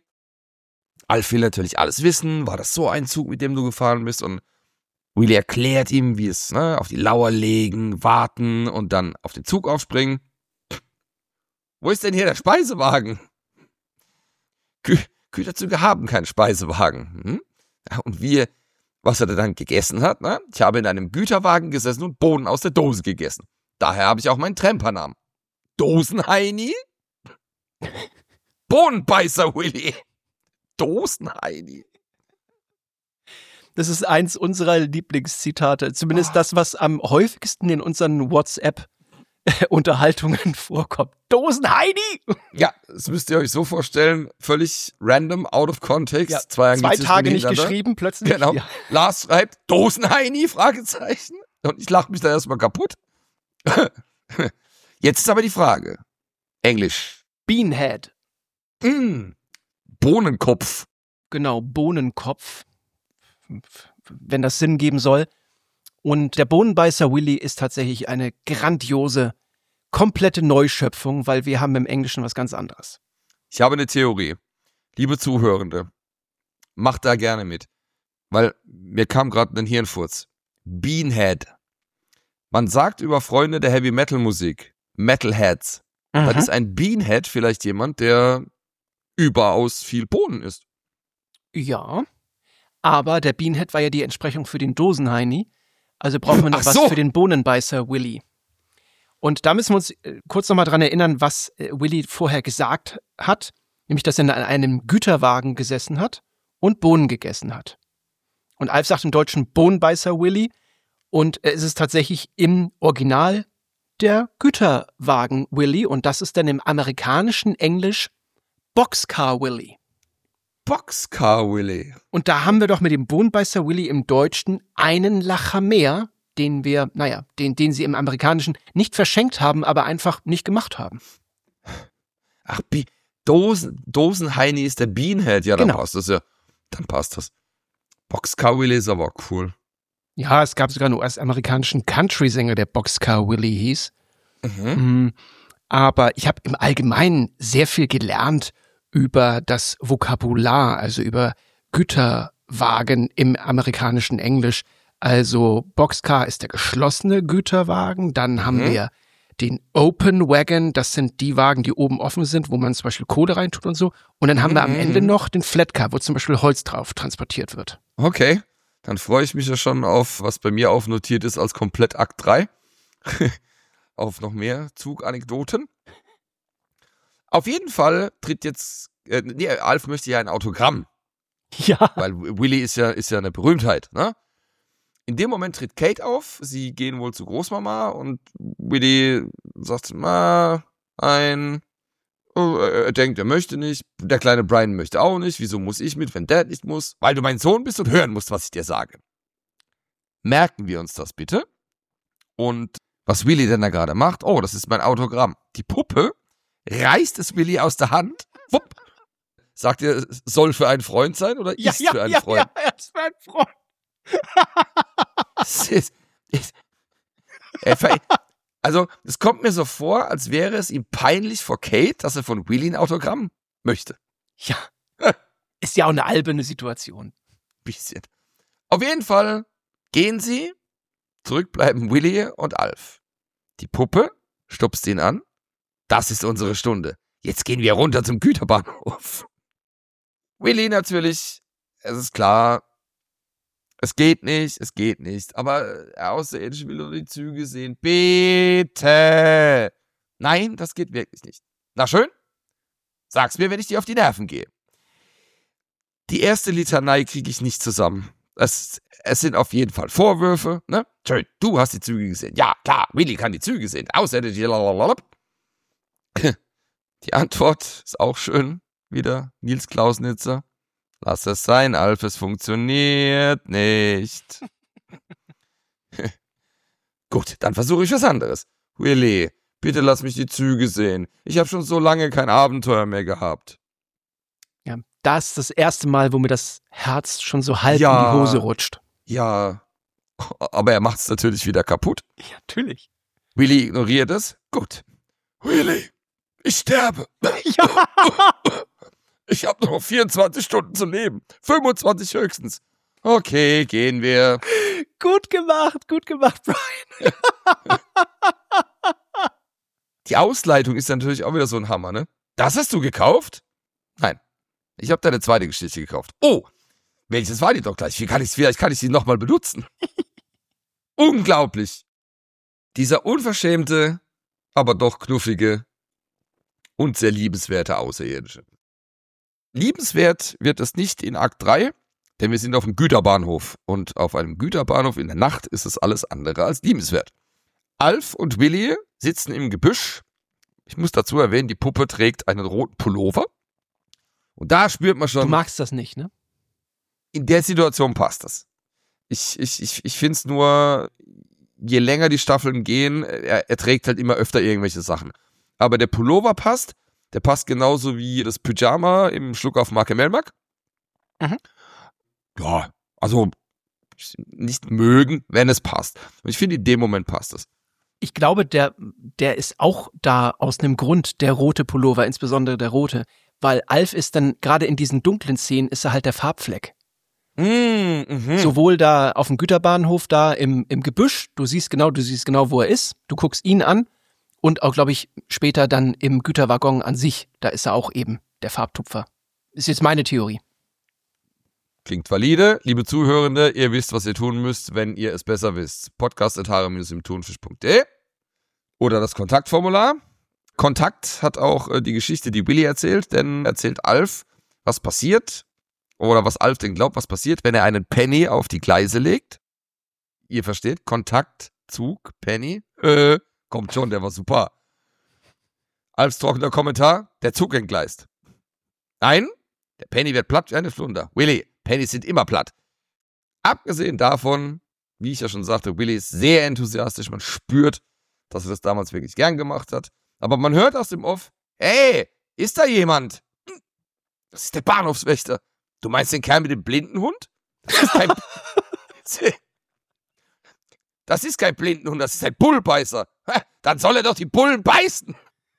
Alf will natürlich alles wissen. War das so ein Zug, mit dem du gefahren bist? Und Willy erklärt ihm, wie es, auf die Lauer legen, warten und dann auf den Zug aufspringen. Wo ist denn hier der Speisewagen? Güterzüge haben keinen Speisewagen. Ja, und was er dann gegessen hat, ne? Ich habe in einem Güterwagen gesessen und Bohnen aus der Dose gegessen. Daher habe ich auch meinen Trempernamen. Dosenheini? Bohnenbeißer Willy. Dosenheini. Das ist eins unserer Lieblingszitate. Zumindest das, was am häufigsten in unseren WhatsApp-Unterhaltungen vorkommt. Dosenheini! Ja, das müsst ihr euch so vorstellen. Völlig random, out of context. Ja, 2 Tage nicht geschrieben, plötzlich. Genau. Ja. Lars schreibt Dosenheini? Fragezeichen. Und ich lache mich da erstmal kaputt. Jetzt ist aber die Frage. Englisch. Beanhead. Bohnenkopf. Genau, Bohnenkopf. Wenn das Sinn geben soll. Und der Bohnenbeißer Willy ist tatsächlich eine grandiose, komplette Neuschöpfung, weil wir haben im Englischen was ganz anderes. Ich habe eine Theorie. Liebe Zuhörende, macht da gerne mit. Weil mir kam gerade ein Hirnfurz. Beanhead. Man sagt über Freunde der Heavy-Metal-Musik, Metalheads. Dann ist ein Beanhead vielleicht jemand, der überaus viel Bohnen isst. Ja, aber der Beanhead war ja die Entsprechung für den Dosenheini. Also brauchen wir noch was für den Bohnenbeißer Willy. Und da müssen wir uns kurz nochmal dran erinnern, was Willy vorher gesagt hat. Nämlich, dass er in einem Güterwagen gesessen hat und Bohnen gegessen hat. Und Alf sagt im Deutschen Bohnenbeißer Willy. Und es ist tatsächlich im Original der Güterwagen Willy. Und das ist dann im amerikanischen Englisch Boxcar Willy. Boxcar Willy. Und da haben wir doch mit dem Bohnenbeißer Willy im Deutschen einen Lacher mehr, den sie im Amerikanischen nicht verschenkt haben, aber einfach nicht gemacht haben. Ach, Dosenheini ist der Beanhead. Ja, dann Genau. passt das ja. Dann passt das. Boxcar Willy ist aber cool. Ja, es gab sogar einen US-amerikanischen Country-Sänger, der Boxcar Willy hieß. Aber ich habe im Allgemeinen sehr viel gelernt über das Vokabular, also über Güterwagen im amerikanischen Englisch. Also Boxcar ist der geschlossene Güterwagen, dann haben wir den Open Wagon, das sind die Wagen, die oben offen sind, wo man zum Beispiel Kohle reintut und so. Und dann haben wir am Ende noch den Flatcar, wo zum Beispiel Holz drauf transportiert wird. Okay, dann freue ich mich ja schon auf, was bei mir aufnotiert ist als Komplett Akt 3. auf noch mehr Zuganekdoten. Auf jeden Fall tritt jetzt, Alf möchte ja ein Autogramm. Ja. Weil Willy ist ja eine Berühmtheit, ne? In dem Moment tritt Kate auf, sie gehen wohl zu Großmama und Willy sagt, er denkt, er möchte nicht, der kleine Brian möchte auch nicht, wieso muss ich mit, wenn Dad nicht muss? Weil du mein Sohn bist und hören musst, was ich dir sage. Merken wir uns das bitte. Und was Willy denn da gerade macht, das ist mein Autogramm. Die Puppe reißt es Willy aus der Hand, wupp, sagt er, es soll für einen Freund sein oder ist für einen Freund? Ja, ist für einen Freund. Also, es kommt mir so vor, als wäre es ihm peinlich vor Kate, dass er von Willy ein Autogramm möchte. Ja. Ist ja auch eine alberne Situation. Bisschen. Auf jeden Fall gehen sie, zurück bleiben Willy und Alf. Die Puppe stupst ihn an. Das ist unsere Stunde. Jetzt gehen wir runter zum Güterbahnhof. Willy natürlich, es ist klar, es geht nicht, aber Außerirdische will nur die Züge sehen. Bitte! Nein, das geht wirklich nicht. Na schön? Sag's mir, wenn ich dir auf die Nerven gehe. Die erste Litanei kriege ich nicht zusammen. Es sind auf jeden Fall Vorwürfe, ne? Schön, du hast die Züge gesehen. Ja, klar, Willy kann die Züge sehen. Außerirdische, lalalala. Die Antwort ist auch schön. Wieder Nils Klausnitzer. Lass es sein, Alf, es funktioniert nicht. Gut, dann versuche ich was anderes. Willy, bitte lass mich die Züge sehen. Ich habe schon so lange kein Abenteuer mehr gehabt. Ja, das ist das erste Mal, wo mir das Herz schon so halb in die Hose rutscht. Ja, aber er macht es natürlich wieder kaputt. Ja, natürlich. Willy ignoriert es. Gut. Willy, ich sterbe. Ja. Ich habe noch 24 Stunden zu leben. 25 höchstens. Okay, gehen wir. Gut gemacht, Brian. Die Ausleitung ist natürlich auch wieder so ein Hammer, ne? Das hast du gekauft? Nein. Ich habe deine zweite Geschichte gekauft. Oh, welches war die doch gleich? Vielleicht kann ich sie nochmal benutzen. Unglaublich. Dieser unverschämte, aber doch knuffige und sehr liebenswerte Außerirdische. Liebenswert wird es nicht in Akt 3, denn wir sind auf dem Güterbahnhof. Und auf einem Güterbahnhof in der Nacht ist es alles andere als liebenswert. Alf und Willy sitzen im Gebüsch. Ich muss dazu erwähnen, die Puppe trägt einen roten Pullover. Und da spürt man schon... Du magst das nicht, ne? In der Situation passt das. Ich finde es nur, je länger die Staffeln gehen, er trägt halt immer öfter irgendwelche Sachen. Aber der Pullover passt. Der passt genauso wie das Pyjama im Schluck auf Marke Melmac. Mhm. Ja, also nicht mögen, wenn es passt. Und ich finde, in dem Moment passt es. Ich glaube, der ist auch da aus einem Grund, der rote Pullover, insbesondere der rote. Weil Alf ist dann, gerade in diesen dunklen Szenen, ist er halt der Farbfleck. Sowohl da auf dem Güterbahnhof, da im Gebüsch, du siehst genau, wo er ist, du guckst ihn an. Und auch, glaube ich, später dann im Güterwaggon an sich, da ist er auch eben der Farbtupfer. Ist jetzt meine Theorie. Klingt valide. Liebe Zuhörende, ihr wisst, was ihr tun müsst, wenn ihr es besser wisst. podcast@hare-im-thunfisch.de oder das Kontaktformular. Kontakt hat auch die Geschichte, die Willy erzählt, denn erzählt Alf, was passiert, oder was Alf denn glaubt, was passiert, wenn er einen Penny auf die Gleise legt. Ihr versteht? Kontakt, Zug, Penny. Kommt schon, der war super. Alfs trockener Kommentar, der Zug entgleist. Nein, der Penny wird platt wie eine Flunder. Willy, Pennys sind immer platt. Abgesehen davon, wie ich ja schon sagte, Willy ist sehr enthusiastisch. Man spürt, dass er das damals wirklich gern gemacht hat. Aber man hört aus dem Off, hey, ist da jemand? Das ist der Bahnhofswächter. Du meinst den Kerl mit dem blinden Hund? Das ist kein Blindenhund, das ist ein Bullbeißer. Dann soll er doch die Bullen beißen.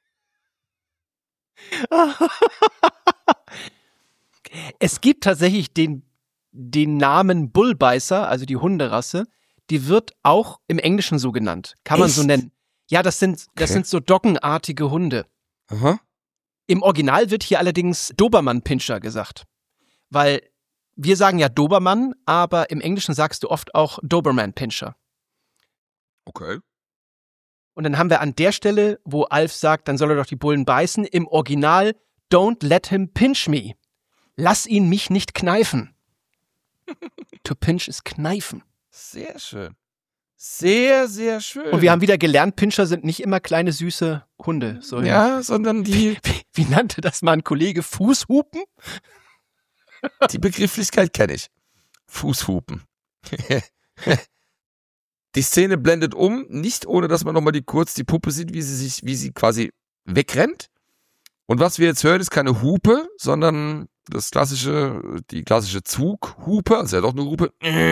Es gibt tatsächlich den Namen Bullbeißer, also die Hunderasse, die wird auch im Englischen so genannt. Kann man so nennen. Ja, das sind so doggenartige Hunde. Aha. Im Original wird hier allerdings Dobermann-Pinscher gesagt. Weil wir sagen ja Dobermann, aber im Englischen sagst du oft auch Doberman-Pinscher. Okay. Und dann haben wir an der Stelle, wo Alf sagt, dann soll er doch die Bullen beißen, im Original, don't let him pinch me. Lass ihn mich nicht kneifen. To pinch ist kneifen. Sehr schön. Sehr, sehr schön. Und wir haben wieder gelernt, Pinscher sind nicht immer kleine, süße Hunde. So, ja, sondern die... Wie nannte das mal ein Kollege? Fußhupen? Die Begrifflichkeit kenne ich. Fußhupen. Die Szene blendet nicht ohne, dass man nochmal kurz die Puppe sieht, wie sie quasi wegrennt. Und was wir jetzt hören, ist keine Hupe, sondern die klassische Zughupe, also ja doch eine Hupe.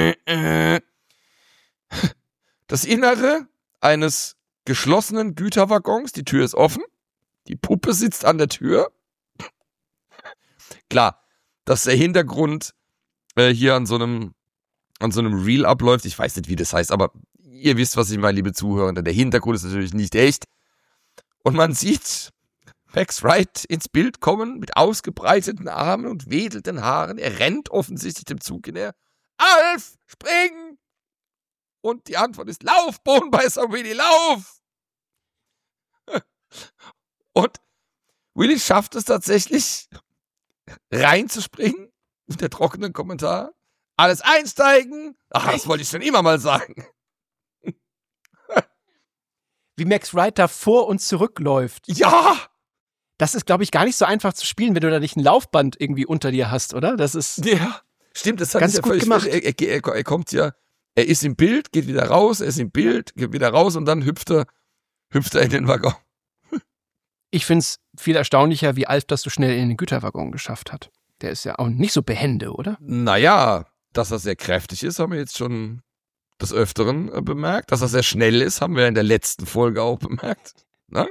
Das Innere eines geschlossenen Güterwaggons, die Tür ist offen, die Puppe sitzt an der Tür. Klar, dass der Hintergrund hier an so einem Reel abläuft, ich weiß nicht, wie das heißt, aber ihr wisst, was ich meine, liebe Zuhörer, der Hintergrund ist natürlich nicht echt. Und man sieht Max Wright ins Bild kommen mit ausgebreiteten Armen und wedelnden Haaren. Er rennt offensichtlich dem Zug hinterher. Alf, spring! Und die Antwort ist, lauf, Bohnenbeißer Willy, lauf! Und Willy schafft es tatsächlich, reinzuspringen mit der trockenen Kommentar. Alles einsteigen! Ach, das wollte ich schon immer mal sagen. Wie Max Wright da vor und zurückläuft. Ja! Das ist, glaube ich, gar nicht so einfach zu spielen, wenn du da nicht ein Laufband irgendwie unter dir hast, oder? Das ist ja, stimmt, das hat ganz gut gemacht. Er kommt ja, er ist im Bild, geht wieder raus, er ist im Bild, geht wieder raus und dann hüpft er in den Waggon. Ich finde es viel erstaunlicher, wie Alf das so schnell in den Güterwaggon geschafft hat. Der ist ja auch nicht so behende, oder? Naja, dass er sehr kräftig ist, haben wir jetzt schon des Öfteren bemerkt. Dass er sehr schnell ist, haben wir in der letzten Folge auch bemerkt. Ne?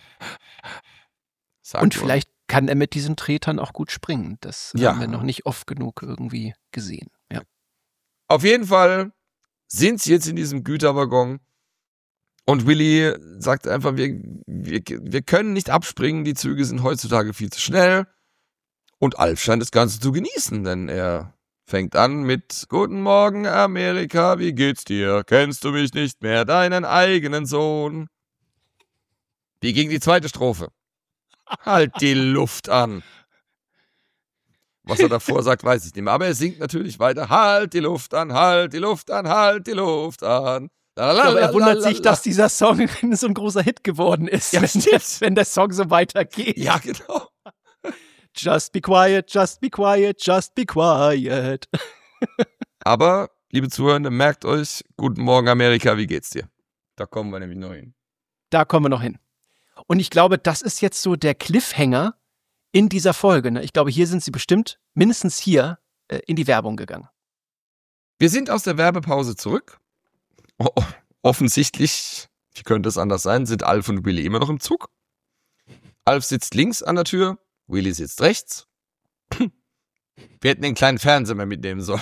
Und vielleicht kann er mit diesen Tretern auch gut springen. Das haben wir noch nicht oft genug irgendwie gesehen. Ja. Auf jeden Fall sind sie jetzt in diesem Güterwaggon und Willy sagt einfach, wir können nicht abspringen, die Züge sind heutzutage viel zu schnell. Und Alf scheint das Ganze zu genießen, denn er fängt an mit Guten Morgen, Amerika, wie geht's dir? Kennst du mich nicht mehr, deinen eigenen Sohn? Wie ging die zweite Strophe? Halt die Luft an. Was er davor sagt, weiß ich nicht mehr. Aber er singt natürlich weiter. Halt die Luft an, halt die Luft an, halt die Luft an. Aber er wundert sich, dass dieser Song so ein großer Hit geworden ist, ja, wenn der Song so weitergeht. Ja, genau. Just be quiet, just be quiet, just be quiet. Aber, liebe Zuhörende, merkt euch, Guten Morgen Amerika, wie geht's dir? Da kommen wir nämlich noch hin. Da kommen wir noch hin. Und ich glaube, das ist jetzt so der Cliffhanger in dieser Folge. Ne? Ich glaube, hier sind sie bestimmt mindestens hier in die Werbung gegangen. Wir sind aus der Werbepause zurück. Offensichtlich, wie könnte es anders sein, sind Alf und Willy immer noch im Zug. Alf sitzt links an der Tür, Willy sitzt rechts. Wir hätten den kleinen Fernseher mehr mitnehmen sollen.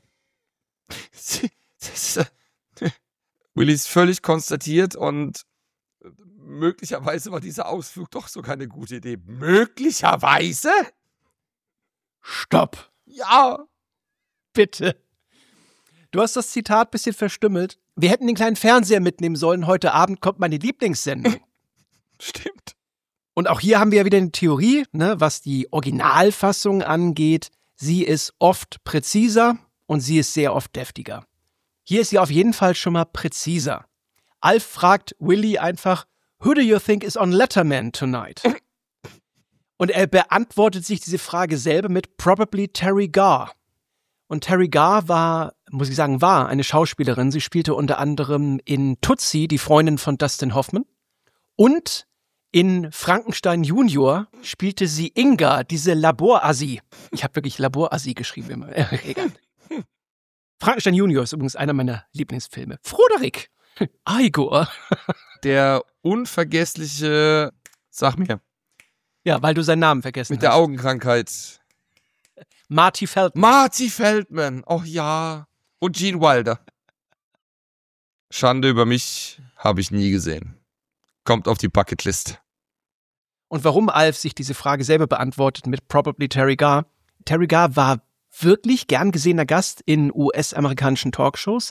Willy ist völlig konstatiert und möglicherweise war dieser Ausflug doch sogar eine gute Idee. Möglicherweise? Stopp. Ja. Bitte. Du hast das Zitat ein bisschen verstümmelt. Wir hätten den kleinen Fernseher mitnehmen sollen. Heute Abend kommt meine Lieblingssendung. Stimmt. Und auch hier haben wir ja wieder eine Theorie, ne, was die Originalfassung angeht. Sie ist oft präziser und sie ist sehr oft deftiger. Hier ist sie auf jeden Fall schon mal präziser. Alf fragt Willy einfach, who do you think is on Letterman tonight? Und er beantwortet sich diese Frage selber mit probably Terry Garr. Und Terry Garr war eine Schauspielerin. Sie spielte unter anderem in Tootsie, die Freundin von Dustin Hoffman. Und in Frankenstein Junior spielte sie Inga, diese Laborassi. Ich habe wirklich Laborassi geschrieben immer. Egal. Frankenstein Junior ist übrigens einer meiner Lieblingsfilme. Froderik. Igor. Der unvergessliche, sag mir. Ja, weil du seinen Namen vergessen hast. Mit der Augenkrankheit. Marty Feldman. Marty Feldman. Oh ja. Und Gene Wilder. Schande über mich, habe ich nie gesehen. Kommt auf die Bucketlist. Und warum Alf sich diese Frage selber beantwortet mit probably Terry Garr. Terry Garr war wirklich gern gesehener Gast in US-amerikanischen Talkshows.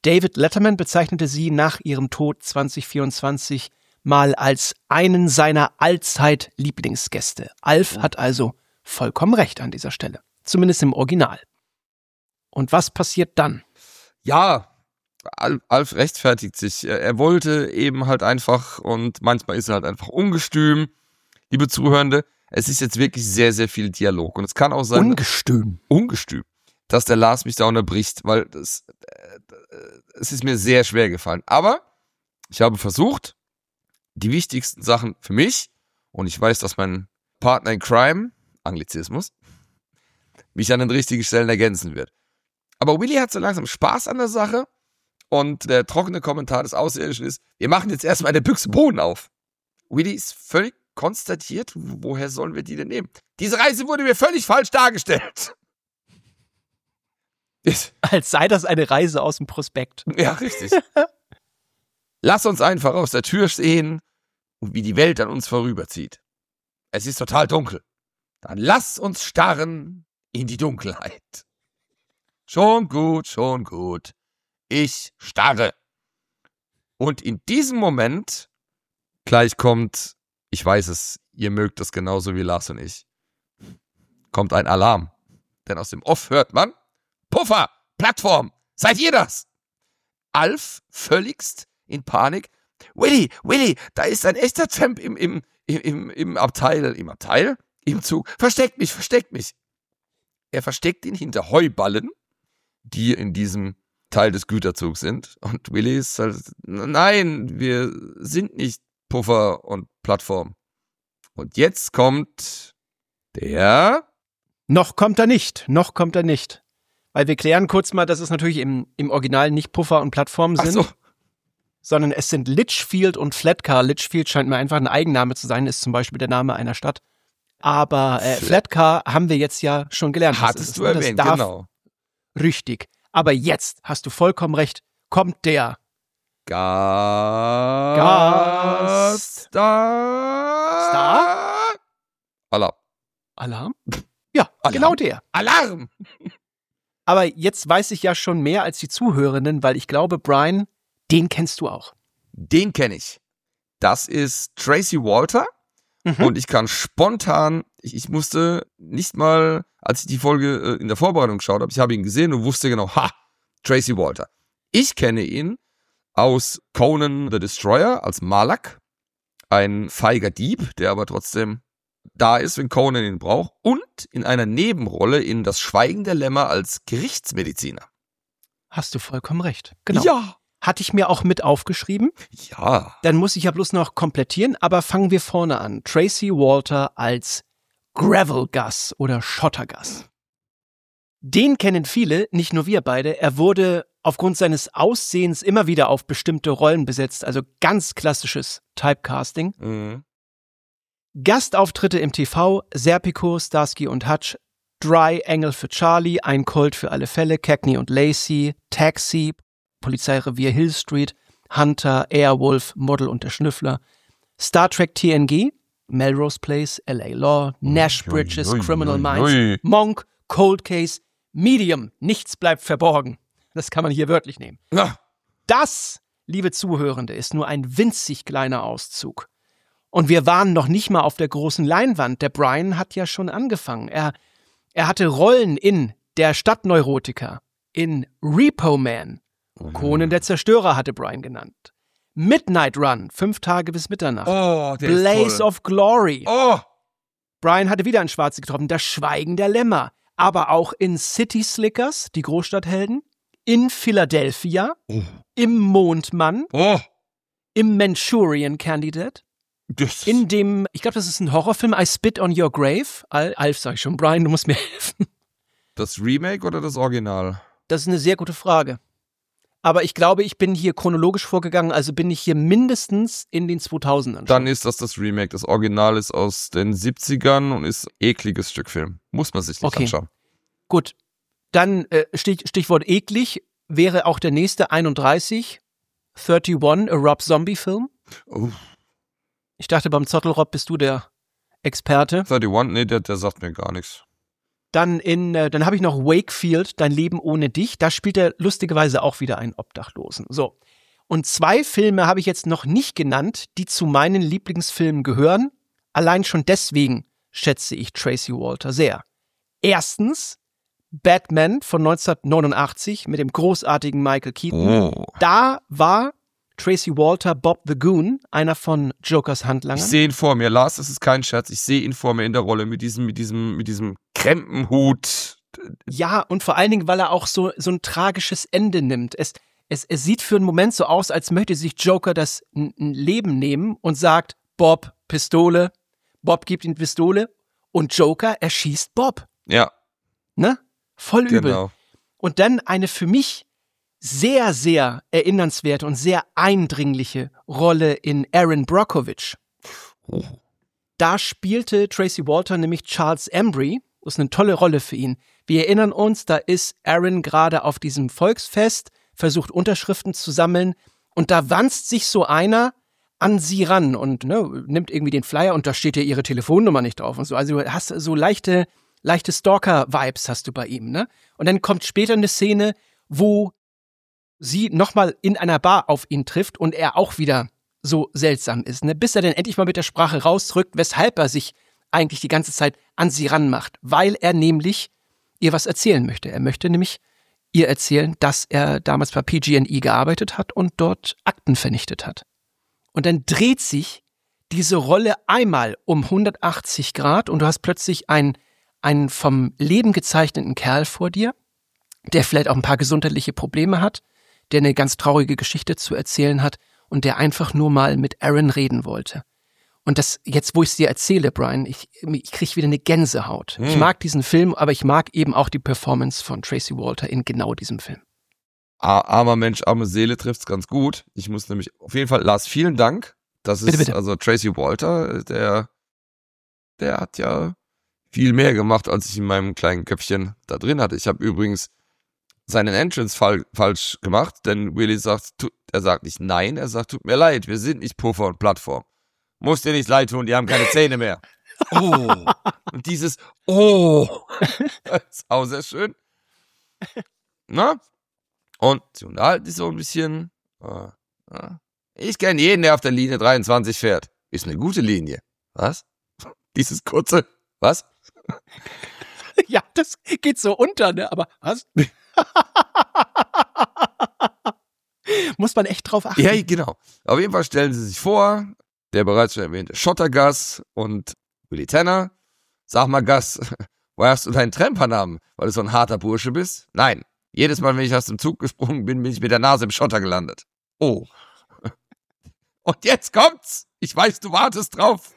David Letterman bezeichnete sie nach ihrem Tod 2024 mal als einen seiner Allzeit-Lieblingsgäste. Alf hat also vollkommen recht an dieser Stelle. Zumindest im Original. Und was passiert dann? Ja, Alf rechtfertigt sich. Er wollte eben halt einfach und manchmal ist er halt einfach ungestüm. Liebe Zuhörende, es ist jetzt wirklich sehr, sehr viel Dialog. Und es kann auch sein... Ungestüm. Dass der Lars mich da unterbricht, weil es ist mir sehr schwer gefallen. Aber ich habe versucht, die wichtigsten Sachen für mich, und ich weiß, dass mein Partner in Crime, Anglizismus, mich an den richtigen Stellen ergänzen wird. Aber Willi hat so langsam Spaß an der Sache und der trockene Kommentar des Außerirdischen ist, wir machen jetzt erstmal eine Büchse Bohnen auf. Willi ist völlig konstatiert, woher sollen wir die denn nehmen? Diese Reise wurde mir völlig falsch dargestellt. Als sei das eine Reise aus dem Prospekt. Ja, richtig. Lass uns einfach aus der Tür stehen und wie die Welt an uns vorüberzieht. Es ist total dunkel. Dann lass uns starren in die Dunkelheit. Schon gut, schon gut. Ich starre. Und in diesem Moment, gleich kommt, ich weiß es, ihr mögt das genauso wie Lars und ich, kommt ein Alarm. Denn aus dem Off hört man, Puffer, Plattform, seid ihr das? Alf, völligst in Panik. Willi, da ist ein echter Tramp im Abteil? Im Zug. Versteckt mich. Er versteckt ihn hinter Heuballen, die in diesem Teil des Güterzugs sind. Und Willi ist halt, nein, wir sind nicht Puffer und Plattform. Und jetzt kommt der... Noch kommt er nicht. Weil wir klären kurz mal, dass es natürlich im Original nicht Puffer und Plattformen sind, Ach so. sondern es sind Litchfield und Flatcar. Litchfield scheint mir einfach ein Eigenname zu sein, ist zum Beispiel der Name einer Stadt. Aber Flatcar haben wir jetzt ja schon gelernt. Hattest du erwähnt, genau. Richtig. Aber jetzt hast du vollkommen recht. Kommt der Star? Alarm? Ja, Alarm. genau der. Alarm! Aber jetzt weiß ich ja schon mehr als die Zuhörenden, weil ich glaube, Brian, den kennst du auch. Den kenne ich. Das ist Tracy Walter. Und ich kann spontan, ich musste nicht mal, als ich die Folge in der Vorbereitung geschaut habe, ich habe ihn gesehen und wusste genau, Tracy Walter. Ich kenne ihn aus Conan the Destroyer als Malak, ein feiger Dieb, der aber trotzdem da ist, wenn Conan ihn braucht, und in einer Nebenrolle in Das Schweigen der Lämmer als Gerichtsmediziner. Hast du vollkommen recht. Genau. Ja. Hatte ich mir auch mit aufgeschrieben. Ja. Dann muss ich ja bloß noch komplettieren, aber fangen wir vorne an. Tracy Walter als Gravel Gus oder Schotter Gus. Den kennen viele, nicht nur wir beide. Er wurde aufgrund seines Aussehens immer wieder auf bestimmte Rollen besetzt, also ganz klassisches Typecasting. Mhm. Gastauftritte im TV, Serpico, Starsky und Hutch, Dry, Engel für Charlie, Ein Colt für alle Fälle, Cagney und Lacey, Taxi, Polizeirevier Hill Street, Hunter, Airwolf, Model und der Schnüffler, Star Trek TNG, Melrose Place, LA Law, Nash Bridges, Criminal Minds, Monk, Cold Case, Medium, nichts bleibt verborgen. Das kann man hier wörtlich nehmen. Na. Das, liebe Zuhörende, ist nur ein winzig kleiner Auszug. Und wir waren noch nicht mal auf der großen Leinwand. Der Brian hat ja schon angefangen. Er hatte Rollen in Der Stadtneurotiker, in Repo Man, Conan der Zerstörer hatte Brian genannt, Midnight Run, 5 Tage bis Mitternacht, Blaze of Glory. Brian hatte wieder einen Schwarze getroffen, Das Schweigen der Lämmer, aber auch in City Slickers, die Großstadthelden, in Philadelphia, im Mondmann, im Manchurian Candidate, in dem, ich glaube, das ist ein Horrorfilm, I Spit on Your Grave. Alf, sag ich schon, Brian, du musst mir helfen. Das Remake oder das Original? Das ist eine sehr gute Frage. Aber ich glaube, ich bin hier chronologisch vorgegangen, also bin ich hier mindestens in den 2000ern. Dann ist das Remake. Das Original ist aus den 70ern und ist ein ekliges Stück Film. Muss man sich nicht anschauen. Gut, dann Stichwort eklig wäre auch der nächste 31, a Rob Zombie-Film. Ich dachte, beim Zottelrob bist du der Experte. 31, nee, der sagt mir gar nichts. Dann habe ich noch Wakefield, Dein Leben ohne dich. Da spielt er lustigerweise auch wieder einen Obdachlosen. So. Und 2 Filme habe ich jetzt noch nicht genannt, die zu meinen Lieblingsfilmen gehören. Allein schon deswegen schätze ich Tracy Walter sehr. Erstens Batman von 1989 mit dem großartigen Michael Keaton. Oh. Da war Tracy Walter Bob the Goon, einer von Jokers Handlangern. Ich sehe ihn vor mir, Lars, das ist kein Scherz. Ich sehe ihn vor mir in der Rolle mit diesem Krempenhut. Ja, und vor allen Dingen, weil er auch so ein tragisches Ende nimmt. Es sieht für einen Moment so aus, als möchte sich Joker das ein Leben nehmen und sagt, Bob, Pistole. Bob gibt ihm Pistole und Joker erschießt Bob. Ja. Ne? Voll übel. Genau. Und dann eine für mich sehr, sehr erinnernswerte und sehr eindringliche Rolle in Erin Brockovich. Oh. Da spielte Tracy Walter nämlich Charles Embry. Das ist eine tolle Rolle für ihn. Wir erinnern uns, da ist Erin gerade auf diesem Volksfest, versucht Unterschriften zu sammeln und da wanzt sich so einer an sie ran und nimmt irgendwie den Flyer und da steht ja ihre Telefonnummer nicht drauf und so. Also du hast so leichte Stalker-Vibes hast du bei ihm, ne? Und dann kommt später eine Szene, wo sie nochmal in einer Bar auf ihn trifft und er auch wieder so seltsam ist, ne? Bis er dann endlich mal mit der Sprache rausrückt, weshalb er sich eigentlich die ganze Zeit an sie ranmacht, weil er nämlich ihr was erzählen möchte. Er möchte nämlich ihr erzählen, dass er damals bei PG&E gearbeitet hat und dort Akten vernichtet hat. Und dann dreht sich diese Rolle einmal um 180 Grad und du hast plötzlich einen vom Leben gezeichneten Kerl vor dir, der vielleicht auch ein paar gesundheitliche Probleme hat, der eine ganz traurige Geschichte zu erzählen hat und der einfach nur mal mit Erin reden wollte. Und das, jetzt wo ich es dir erzähle, Brian, ich kriege wieder eine Gänsehaut. Ich mag diesen Film, aber ich mag eben auch die Performance von Tracy Walter in genau diesem Film. Armer Mensch, arme Seele trifft's ganz gut. Ich muss nämlich, auf jeden Fall, Lars, vielen Dank. Das ist Bitte. Also Tracy Walter, der hat ja viel mehr gemacht, als ich in meinem kleinen Köpfchen da drin hatte. Ich habe übrigens seinen Entrance falsch gemacht, denn Willy sagt, er sagt nicht nein, er sagt, tut mir leid, wir sind nicht Puffer und Plattform. Muss dir nicht leid tun, die haben keine Zähne mehr. Oh. Und dieses das ist auch sehr schön. Na? Und sie unterhalten sich so ein bisschen. Ich kenne jeden, der auf der Linie 23 fährt. Ist eine gute Linie. Was? Dieses kurze, was? Ja, das geht so unter, ne? Aber was? Muss man echt drauf achten. Ja, genau. Auf jeden Fall stellen sie sich vor, der bereits schon erwähnte Schottergas und Willy Tanner. Sag mal, Gas, woher hast du deinen Trampernamen? Weil du so ein harter Bursche bist? Nein. Jedes Mal, wenn ich aus dem Zug gesprungen bin, bin ich mit der Nase im Schotter gelandet. Oh. Und jetzt kommt's. Ich weiß, du wartest drauf.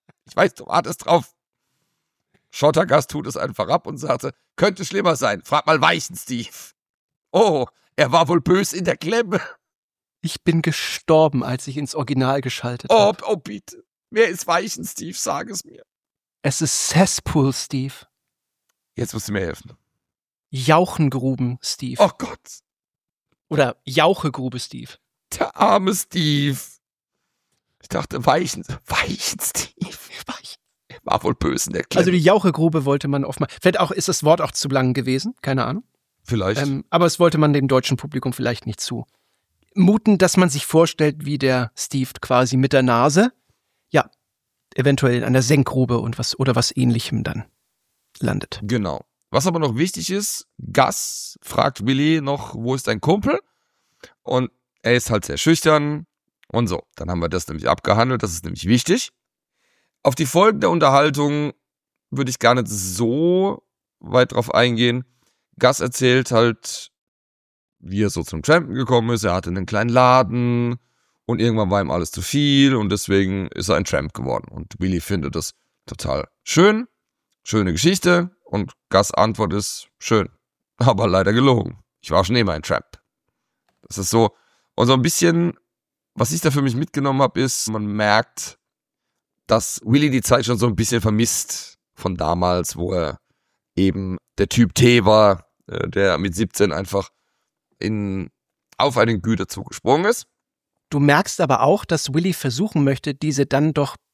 Schottergas tut es einfach ab und sagte, könnte schlimmer sein. Frag mal Weichen, Steve. Oh, er war wohl bös in der Klemme. Ich bin gestorben, als ich ins Original geschaltet habe. Oh, bitte. Wer ist Weichen, Steve? Sag es mir. Es ist Cesspool, Steve. Jetzt musst du mir helfen. Jauchengruben, Steve. Oh Gott. Oder Jauchegrube, Steve. Der arme Steve. Ich dachte, Weichen Steve. Er war wohl böse in der Klemme. Also die Jauchegrube wollte man oftmals, vielleicht auch, ist das Wort auch zu lang gewesen, keine Ahnung. Vielleicht. Aber es wollte man dem deutschen Publikum vielleicht nicht zumuten, dass man sich vorstellt, wie der Steve quasi mit der Nase, ja, eventuell in einer Senkgrube und was Ähnlichem dann landet. Genau. Was aber noch wichtig ist, Gus fragt Willy noch, wo ist dein Kumpel? Und er ist halt sehr schüchtern und so. Dann haben wir das nämlich abgehandelt, das ist nämlich wichtig. Auf die Folgen der Unterhaltung würde ich gar nicht so weit drauf eingehen. Gus erzählt halt, wie er so zum Trampen gekommen ist. Er hatte einen kleinen Laden und irgendwann war ihm alles zu viel und deswegen ist er ein Tramp geworden. Und Willy findet das total schön. Schöne Geschichte. Und Gus' Antwort ist schön, aber leider gelogen. Ich war schon immer ein Tramp. Das ist so. Und so ein bisschen, was ich da für mich mitgenommen habe, ist, man merkt, dass Willy die Zeit schon so ein bisschen vermisst von damals, wo er eben der Typ T war, der mit 17 einfach auf einen Güterzug gesprungen ist. Du merkst aber auch, dass Willy versuchen möchte, diese dann doch, ja,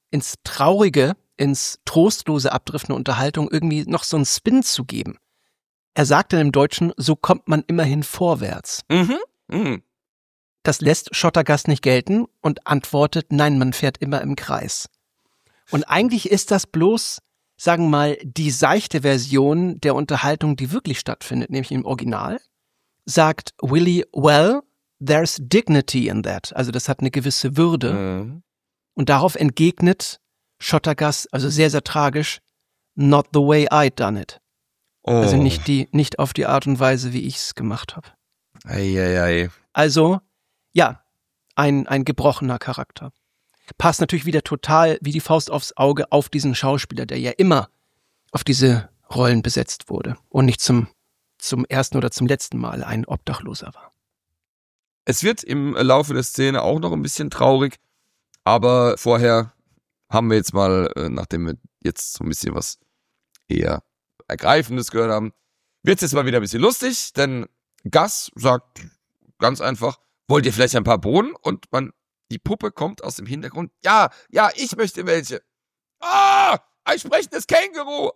ins Traurige, ins Trostlose abdriftende Unterhaltung irgendwie noch so einen Spin zu geben. Er sagte im Deutschen, so kommt man immerhin vorwärts. Das lässt Schottergast nicht gelten und antwortet, nein, man fährt immer im Kreis. Und eigentlich ist das bloß, sagen wir mal, die seichte Version der Unterhaltung, die wirklich stattfindet, nämlich im Original, sagt Willie, well, there's dignity in that. Also das hat eine gewisse Würde. Und darauf entgegnet Schottergast, also sehr, sehr tragisch, not the way I done it. Also nicht auf die Art und Weise, wie ich es gemacht habe. Also, ja, ein gebrochener Charakter. Passt natürlich wieder total wie die Faust aufs Auge auf diesen Schauspieler, der ja immer auf diese Rollen besetzt wurde und nicht zum ersten oder zum letzten Mal ein Obdachloser war. Es wird im Laufe der Szene auch noch ein bisschen traurig, aber vorher haben wir jetzt mal, nachdem wir jetzt so ein bisschen was eher Ergreifendes gehört haben, wird es jetzt mal wieder ein bisschen lustig, denn Gus sagt ganz einfach, wollt ihr vielleicht ein paar Bohnen? Und die Puppe kommt aus dem Hintergrund, ja, ich möchte welche. Ein sprechendes Känguru.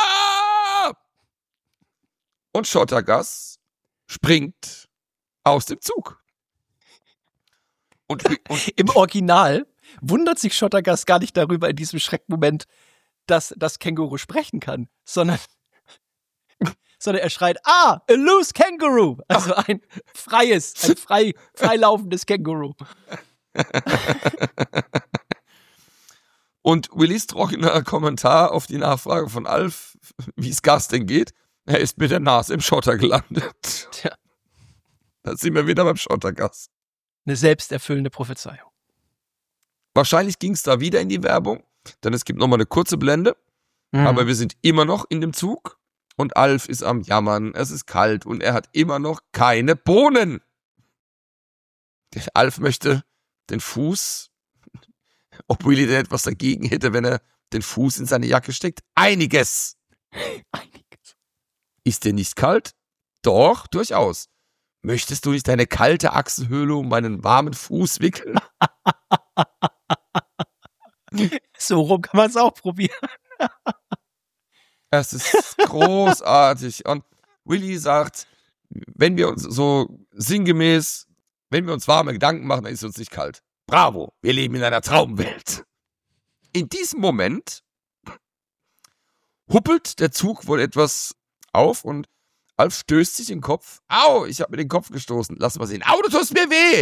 Und Schottergast springt aus dem Zug. Und im Original wundert sich Schottergast gar nicht darüber in diesem Schreckmoment, dass das Känguru sprechen kann, sondern er schreit, a loose Kangaroo, also ein freilaufendes Känguru. Und Willis trockener Kommentar auf die Nachfrage von Alf, wie es Gus denn geht, er ist mit der Nase im Schotter gelandet. Tja. Da sind wir wieder beim Schottergast. Eine selbsterfüllende Prophezeiung. Wahrscheinlich ging es da wieder in die Werbung, denn es gibt nochmal eine kurze Blende, aber wir sind immer noch in dem Zug und Alf ist am Jammern, es ist kalt und er hat immer noch keine Bohnen. Der Alf möchte den Fuß, ob Willy denn etwas dagegen hätte, wenn er den Fuß in seine Jacke steckt. Einiges. Ist dir nicht kalt? Doch, durchaus. Möchtest du nicht deine kalte Achselhöhle um meinen warmen Fuß wickeln? So rum kann man es auch probieren. Es ist großartig. Und Willy sagt, wenn wir uns so sinngemäß, wenn wir uns warme Gedanken machen, dann ist es uns nicht kalt. Bravo, wir leben in einer Traumwelt. In diesem Moment huppelt der Zug wohl etwas auf und Alf stößt sich den Kopf. Au, ich habe mir den Kopf gestoßen. Lass mal sehen. Au, du tust mir weh.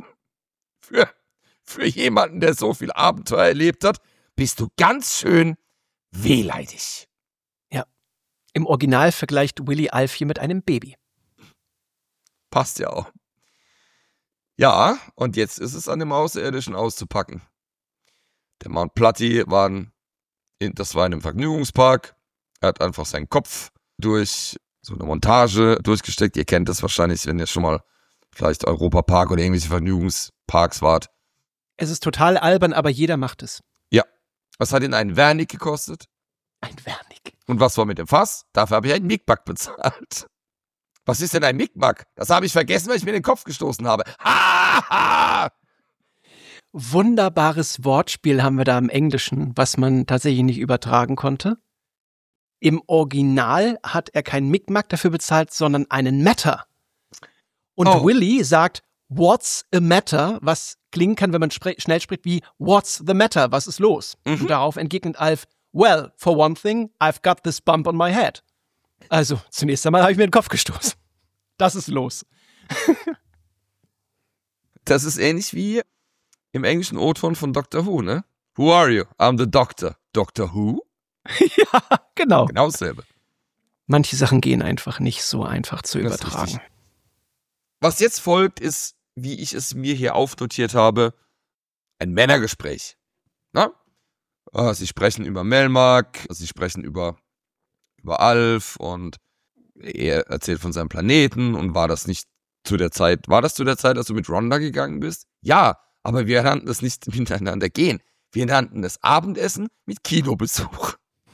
Für jemanden, der so viel Abenteuer erlebt hat, bist du ganz schön wehleidig. Ja, im Original vergleicht Willy Alf hier mit einem Baby. Passt ja auch. Ja, und jetzt ist es an dem Außerirdischen auszupacken. Der Mount Plutty war in einem Vergnügungspark. Er hat einfach seinen Kopf durch so eine Montage durchgesteckt. Ihr kennt das wahrscheinlich, wenn ihr schon mal vielleicht Europapark oder irgendwelche Vergnügungsparks wart. Es ist total albern, aber jeder macht es. Ja. Was hat ihn ein Wernig gekostet? Ein Wernig. Und was war mit dem Fass? Dafür habe ich einen Mickback bezahlt. Was ist denn ein Mickback? Das habe ich vergessen, weil ich mir den Kopf gestoßen habe. Ha, ha! Wunderbares Wortspiel haben wir da im Englischen, was man tatsächlich nicht übertragen konnte. Im Original hat er keinen Mickmack dafür bezahlt, sondern einen Matter. Und Willy sagt, what's a matter, was klingen kann, wenn man schnell spricht, wie what's the matter, was ist los? Und darauf entgegnet Alf, well, for one thing, I've got this bump on my head. Also, zunächst einmal habe ich mir den Kopf gestoßen. Das ist los. Das ist ähnlich wie im englischen O-Ton von Doctor Who, ne? Who are you? I'm the Doctor. Doctor Who? Ja, genau. Genau dasselbe. Manche Sachen gehen einfach nicht so einfach zu übertragen. Was jetzt folgt, ist, wie ich es mir hier aufnotiert habe, ein Männergespräch. Na? Sie sprechen über Melmac, sie sprechen über Alf und er erzählt von seinem Planeten und war das zu der Zeit, als du mit Rhonda gegangen bist? Ja, aber wir nannten es nicht miteinander gehen. Wir nannten es Abendessen mit Kinobesuch.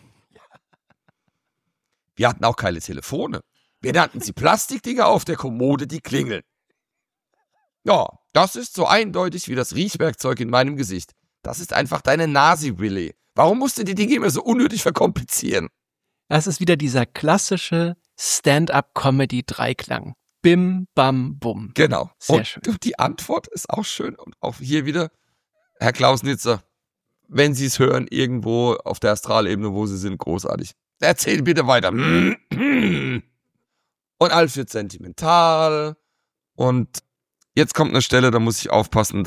Wir hatten auch keine Telefone. Wir nannten sie Plastikdinger auf der Kommode, die klingeln. Ja, das ist so eindeutig wie das Riechwerkzeug in meinem Gesicht. Das ist einfach deine Nasi, Willy. Warum musst du die Dinge immer so unnötig verkomplizieren? Das ist wieder dieser klassische Stand-up-Comedy-Dreiklang. Bim, bam, bum. Genau. Sehr schön. Und die Antwort ist auch schön. Und auch hier wieder, Herr Klausnitzer, wenn Sie es hören, irgendwo auf der Astralebene, wo Sie sind, großartig. Erzähl bitte weiter. Und Alf wird sentimental. Und jetzt kommt eine Stelle, da muss ich aufpassen,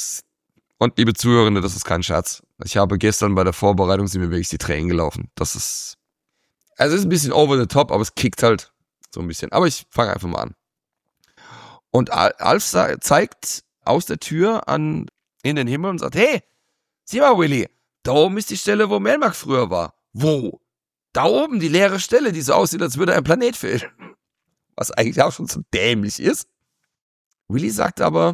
und liebe Zuhörende, das ist kein Scherz. Ich habe gestern bei der Vorbereitung, sind mir wirklich die Tränen gelaufen. Es ist ein bisschen over the top, aber es kickt halt so ein bisschen. Aber ich fange einfach mal an. Und Alf zeigt aus der Tür in den Himmel und sagt, hey, sieh mal, Willy, da oben ist die Stelle, wo Melmac früher war. Wo? Da oben, die leere Stelle, die so aussieht, als würde ein Planet fehlen. Was eigentlich auch schon so dämlich ist. Willy sagt aber,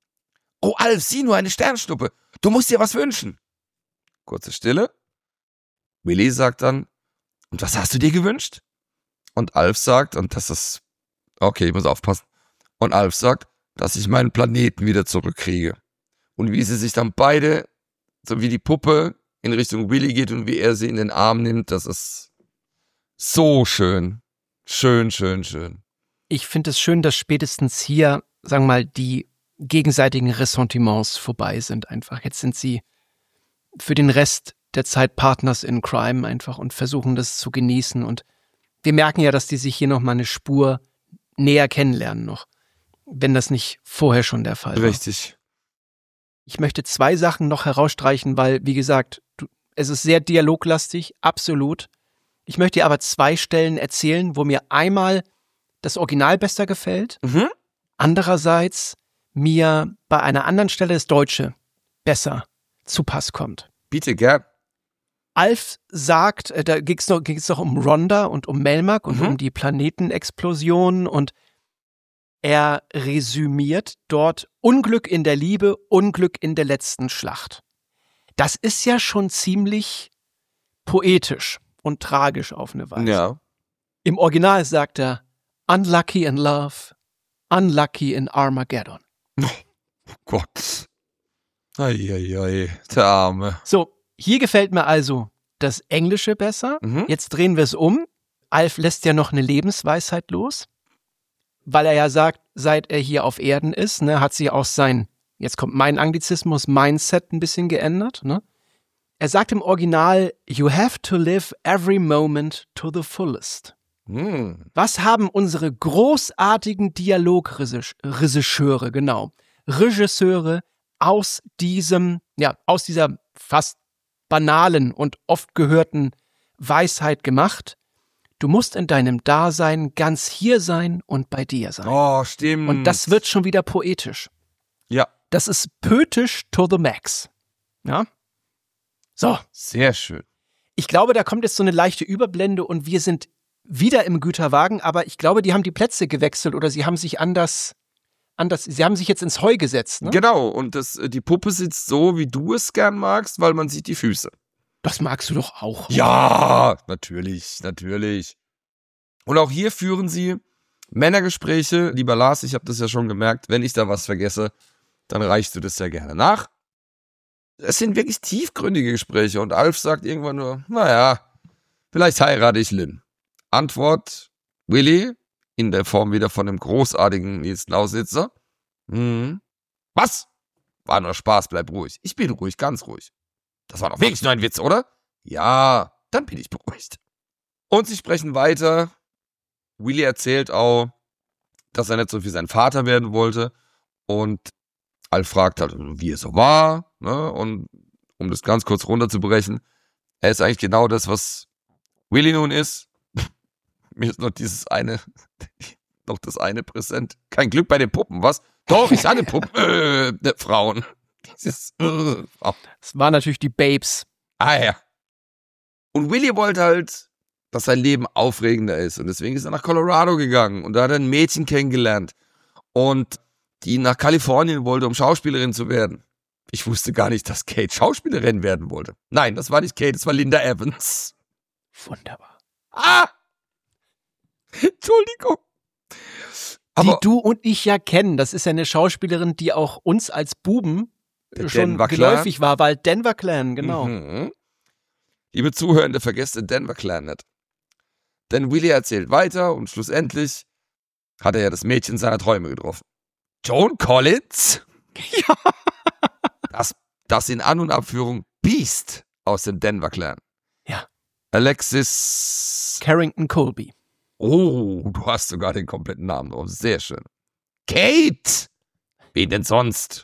oh Alf, sieh nur eine Sternschnuppe. Du musst dir was wünschen. Kurze Stille. Willy sagt dann, und was hast du dir gewünscht? Und Alf sagt, und das ist, okay, ich muss aufpassen. Und Alf sagt, dass ich meinen Planeten wieder zurückkriege. Und wie sie sich dann beide, so wie die Puppe, in Richtung Willy geht und wie er sie in den Arm nimmt, das ist so schön. Schön, schön, schön. Ich finde es schön, dass spätestens hier, sagen wir mal, die gegenseitigen Ressentiments vorbei sind einfach. Jetzt sind sie für den Rest der Zeit Partners in Crime einfach und versuchen das zu genießen. Und wir merken ja, dass die sich hier nochmal eine Spur näher kennenlernen noch, wenn das nicht vorher schon der Fall war. Richtig. Ich möchte 2 Sachen noch herausstreichen, weil, wie gesagt, es ist sehr dialoglastig, absolut. Ich möchte dir aber 2 Stellen erzählen, wo mir einmal das Original besser gefällt, andererseits mir bei einer anderen Stelle das Deutsche besser zu Pass kommt. Bitte, gern. Alf sagt, da ging es doch um Rhonda und um Melmac und um die Planetenexplosion und er resümiert dort Unglück in der Liebe, Unglück in der letzten Schlacht. Das ist ja schon ziemlich poetisch und tragisch auf eine Weise. Ja. Im Original sagt er, unlucky in love, unlucky in Armageddon. Oh Gott. Eieiei, der Arme. So, hier gefällt mir also das Englische besser. Jetzt drehen wir es um. Alf lässt ja noch eine Lebensweisheit los, weil er ja sagt, seit er hier auf Erden ist, ne, hat sich auch sein, jetzt kommt mein Anglizismus, Mindset ein bisschen geändert. Ne? Er sagt im Original, you have to live every moment to the fullest. Was haben unsere großartigen Dialogregisseure, Regisseure aus dieser fast banalen und oft gehörten Weisheit gemacht? Du musst in deinem Dasein ganz hier sein und bei dir sein. Oh, stimmt. Und das wird schon wieder poetisch. Ja. Das ist poetisch to the max. Ja? So. Sehr schön. Ich glaube, da kommt jetzt so eine leichte Überblende und wir sind wieder im Güterwagen, aber ich glaube, die haben die Plätze gewechselt oder sie haben sich sie haben sich jetzt ins Heu gesetzt. Ne? Genau, und die Puppe sitzt so, wie du es gern magst, weil man sieht die Füße. Das magst du doch auch. Ja, natürlich. Und auch hier führen sie Männergespräche. Lieber Lars, ich habe das ja schon gemerkt, wenn ich da was vergesse, dann reichst du das ja gerne nach. Es sind wirklich tiefgründige Gespräche und Alf sagt irgendwann nur, naja, vielleicht heirate ich Lynn. Antwort, Willy, in der Form wieder von dem großartigen Nils Lausitzer. Was? War nur Spaß, bleib ruhig. Ich bin ruhig, ganz ruhig. Das war doch wirklich nur ein Witz, oder? Ja, dann bin ich beruhigt. Und sie sprechen weiter. Willy erzählt auch, dass er nicht so wie sein Vater werden wollte. Und Alf fragt halt, wie es so war. Ne? Und um das ganz kurz runterzubrechen, er ist eigentlich genau das, was Willy nun ist. Mir ist noch das eine präsent. Kein Glück bei den Puppen, was? Doch, ich hatte Puppen, Frauen. Es waren natürlich die Babes. Ah ja. Und Willy wollte halt, dass sein Leben aufregender ist. Und deswegen ist er nach Colorado gegangen. Und da hat er ein Mädchen kennengelernt. Und die nach Kalifornien wollte, um Schauspielerin zu werden. Ich wusste gar nicht, dass Kate Schauspielerin werden wollte. Nein, das war nicht Kate, das war Linda Evans. Wunderbar. Ah! Entschuldigung. Die du und ich ja kennen. Das ist ja eine Schauspielerin, die auch uns als Buben schon geläufig war, weil Denver Clan, genau. Mhm. Liebe Zuhörende, vergesst den Denver Clan nicht. Denn Willie erzählt weiter und schlussendlich hat er ja das Mädchen seiner Träume getroffen. Joan Collins? Ja. Das in An- und Abführung Beast aus dem Denver Clan. Ja. Alexis Carrington Colby. Oh, du hast sogar den kompletten Namen drauf. Sehr schön. Kate! Wen denn sonst?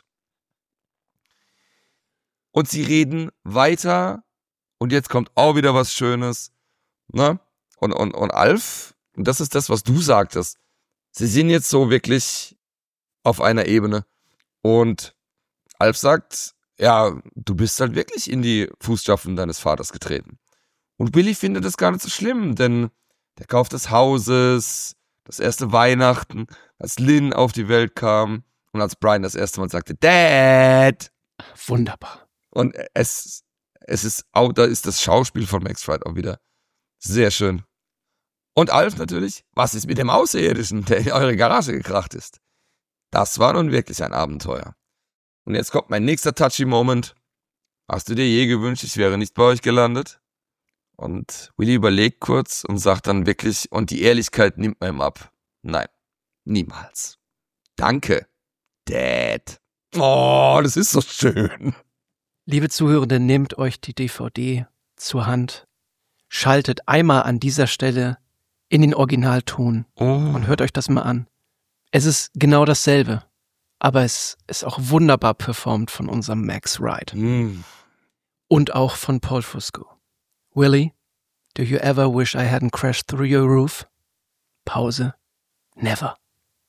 Und sie reden weiter und jetzt kommt auch wieder was Schönes. Ne? Und Alf, und das ist das, was du sagtest, sie sind jetzt so wirklich auf einer Ebene. Und Alf sagt, ja, du bist halt wirklich in die Fußstapfen deines Vaters getreten. Und Willi findet das gar nicht so schlimm, denn der Kauf des Hauses, das erste Weihnachten, als Lynn auf die Welt kam und als Brian das erste Mal sagte, Dad! Wunderbar. Und es ist auch, da ist das Schauspiel von Max Fried auch wieder sehr schön. Und Alf natürlich, was ist mit dem Außerirdischen, der in eure Garage gekracht ist? Das war nun wirklich ein Abenteuer. Und jetzt kommt mein nächster touchy Moment. Hast du dir je gewünscht, ich wäre nicht bei euch gelandet? Und Willi überlegt kurz und sagt dann wirklich, und die Ehrlichkeit nimmt man ihm ab. Nein, niemals. Danke, Dad. Oh, das ist so schön. Liebe Zuhörende, nehmt euch die DVD zur Hand, schaltet einmal an dieser Stelle in den Originalton und hört euch das mal an. Es ist genau dasselbe, aber es ist auch wunderbar performt von unserem Max Wright. Und auch von Paul Fusco. Willie, do you ever wish I hadn't crashed through your roof? Pause. Never.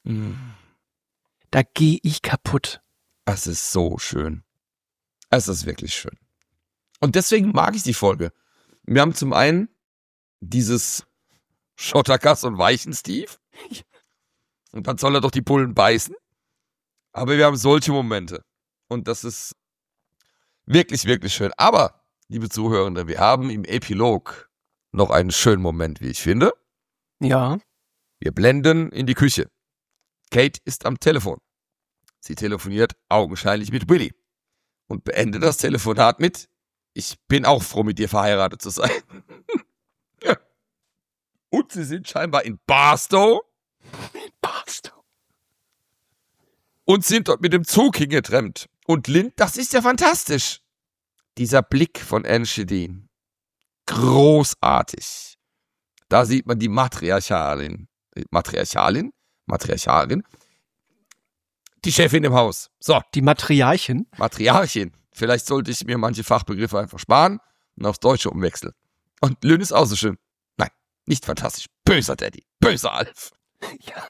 Da gehe ich kaputt. Es ist so schön. Es ist wirklich schön. Und deswegen mag ich die Folge. Wir haben zum einen dieses Schotterkass und Weichen-Steve. Und dann soll er doch die Bullen beißen. Aber wir haben solche Momente. Und das ist wirklich, wirklich schön. Aber, liebe Zuhörende, wir haben im Epilog noch einen schönen Moment, wie ich finde. Ja. Wir blenden in die Küche. Kate ist am Telefon. Sie telefoniert augenscheinlich mit Willi. Und beendet das Telefonat mit: Ich bin auch froh, mit dir verheiratet zu sein. Und sie sind scheinbar in Barstow. Und sind dort mit dem Zug hingetrennt. Und Lynn, das ist ja fantastisch. Dieser Blick von Anne Shedin. Großartig. Da sieht man die Matriarchalin. Die Chefin im Haus. So. Die Matriarchin. Vielleicht sollte ich mir manche Fachbegriffe einfach sparen und aufs Deutsche umwechseln. Und Lynn ist auch so schön. Nein, nicht fantastisch. Böser Daddy. Böser Alf. Ja.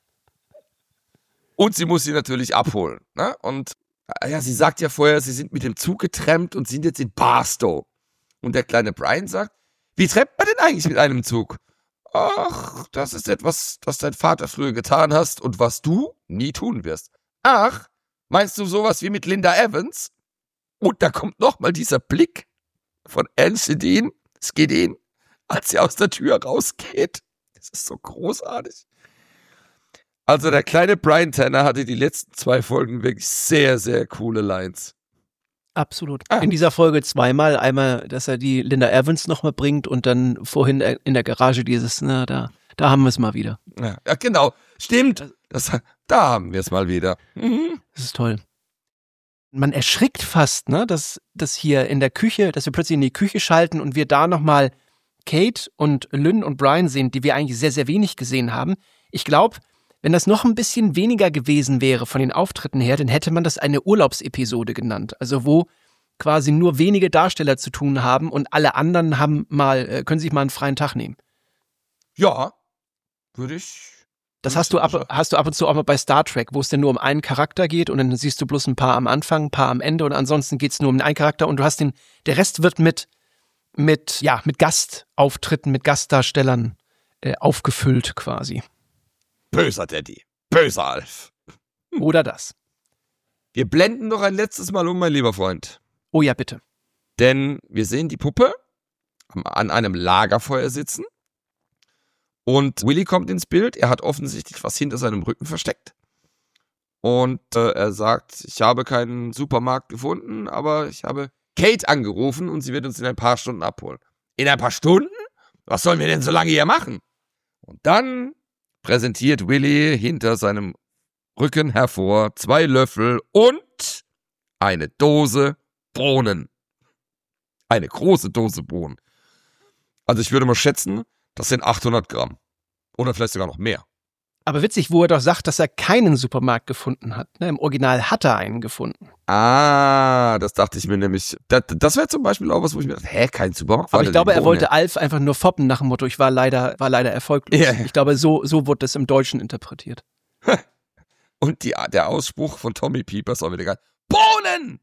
Und sie muss sie natürlich abholen. Ne? Und ja, sie sagt ja vorher, sie sind mit dem Zug getrennt und sind jetzt in Barstow. Und der kleine Brian sagt, wie trennt man denn eigentlich mit einem Zug? Ach, das ist etwas, was dein Vater früher getan hast und was du nie tun wirst. Ach, meinst du sowas wie mit Linda Evans? Und da kommt nochmal dieser Blick von Anne Shedin, als sie aus der Tür rausgeht. Das ist so großartig. Also der kleine Brian Tanner hatte die letzten 2 Folgen wirklich sehr, sehr coole Lines. Absolut. In dieser Folge zweimal. Einmal, dass er die Linda Evans nochmal bringt und dann vorhin in der Garage dieses, da haben wir es mal wieder. Ja, genau. Stimmt. Da haben wir es mal wieder. Mhm. Das ist toll. Man erschrickt fast, ne, dass hier in der Küche, dass wir plötzlich in die Küche schalten und wir da nochmal Kate und Lynn und Brian sehen, die wir eigentlich sehr, sehr wenig gesehen haben. Ich glaube, wenn das noch ein bisschen weniger gewesen wäre von den Auftritten her, dann hätte man das eine Urlaubsepisode genannt. Also wo quasi nur wenige Darsteller zu tun haben und alle anderen können sich mal einen freien Tag nehmen. Ja, würde ich. Das hast du ab und zu auch mal bei Star Trek, wo es denn nur um einen Charakter geht und dann siehst du bloß ein paar am Anfang, ein paar am Ende und ansonsten geht es nur um einen Charakter und du hast der Rest wird mit Gastauftritten, mit Gastdarstellern aufgefüllt quasi. Böser Daddy, böser Alf. Oder das. Wir blenden noch ein letztes Mal um, mein lieber Freund. Oh ja, bitte. Denn wir sehen die Puppe an einem Lagerfeuer sitzen. Und Willi kommt ins Bild. Er hat offensichtlich was hinter seinem Rücken versteckt. Und er sagt, ich habe keinen Supermarkt gefunden, aber ich habe Kate angerufen und sie wird uns in ein paar Stunden abholen. In ein paar Stunden? Was sollen wir denn so lange hier machen? Und dann präsentiert Willy hinter seinem Rücken hervor 2 Löffel und eine Dose Bohnen. Eine große Dose Bohnen. Also ich würde mal schätzen, das sind 800 Gramm. Oder vielleicht sogar noch mehr. Aber witzig, wo er doch sagt, dass er keinen Supermarkt gefunden hat. Ne? Im Original hat er einen gefunden. Ah, das dachte ich mir nämlich. Das wäre zum Beispiel auch was, wo ich mir dachte, kein Supermarkt? Aber ich glaube, er wollte Alf einfach nur foppen nach dem Motto, ich war leider erfolglos. Ja. Ich glaube, so wurde das im Deutschen interpretiert. Und der Ausspruch von Tommy Pieper ist auch wieder geil. Bohnen!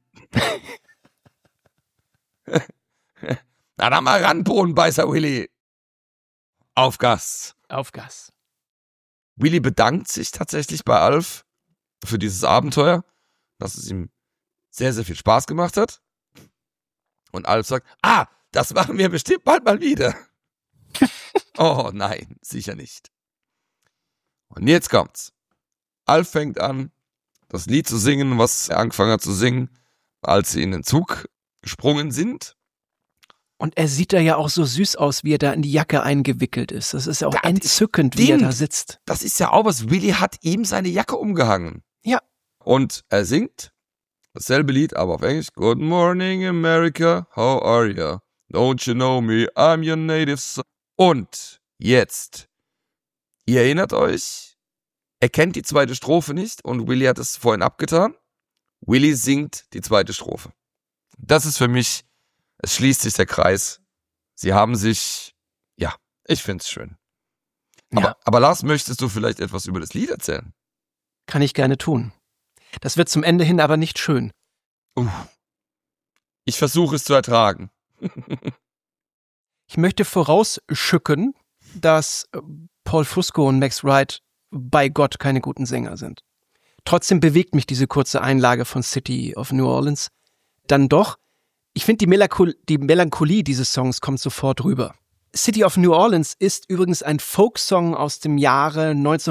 Na dann mal ran, Bohnenbeißer Willy. Auf Gas. Auf Gas. Willy bedankt sich tatsächlich bei Alf für dieses Abenteuer, dass es ihm sehr, sehr viel Spaß gemacht hat. Und Alf sagt, das machen wir bestimmt bald mal wieder. Oh nein, sicher nicht. Und jetzt kommt's. Alf fängt an, das Lied zu singen, was er angefangen hat zu singen, als sie in den Zug gesprungen sind. Und er sieht da ja auch so süß aus, wie er da in die Jacke eingewickelt ist. Das ist ja auch entzückend, wie er da sitzt. Das ist ja auch was. Willy hat ihm seine Jacke umgehangen. Ja. Und er singt dasselbe Lied, aber auf Englisch. Good morning, America, how are you? Don't you know me, I'm your native son. Und jetzt, ihr erinnert euch, er kennt die zweite Strophe nicht und Willy hat es vorhin abgetan. Willy singt die zweite Strophe. Das ist für mich, es schließt sich der Kreis. Sie haben sich, ja, ich find's schön. Ja. Aber Lars, möchtest du vielleicht etwas über das Lied erzählen? Kann ich gerne tun. Das wird zum Ende hin aber nicht schön. Ich versuche es zu ertragen. Ich möchte vorausschicken, dass Paul Fusco und Max Wright bei Gott keine guten Sänger sind. Trotzdem bewegt mich diese kurze Einlage von City of New Orleans dann doch. Ich finde, die Melancholie dieses Songs kommt sofort rüber. City of New Orleans ist übrigens ein Folksong aus dem Jahre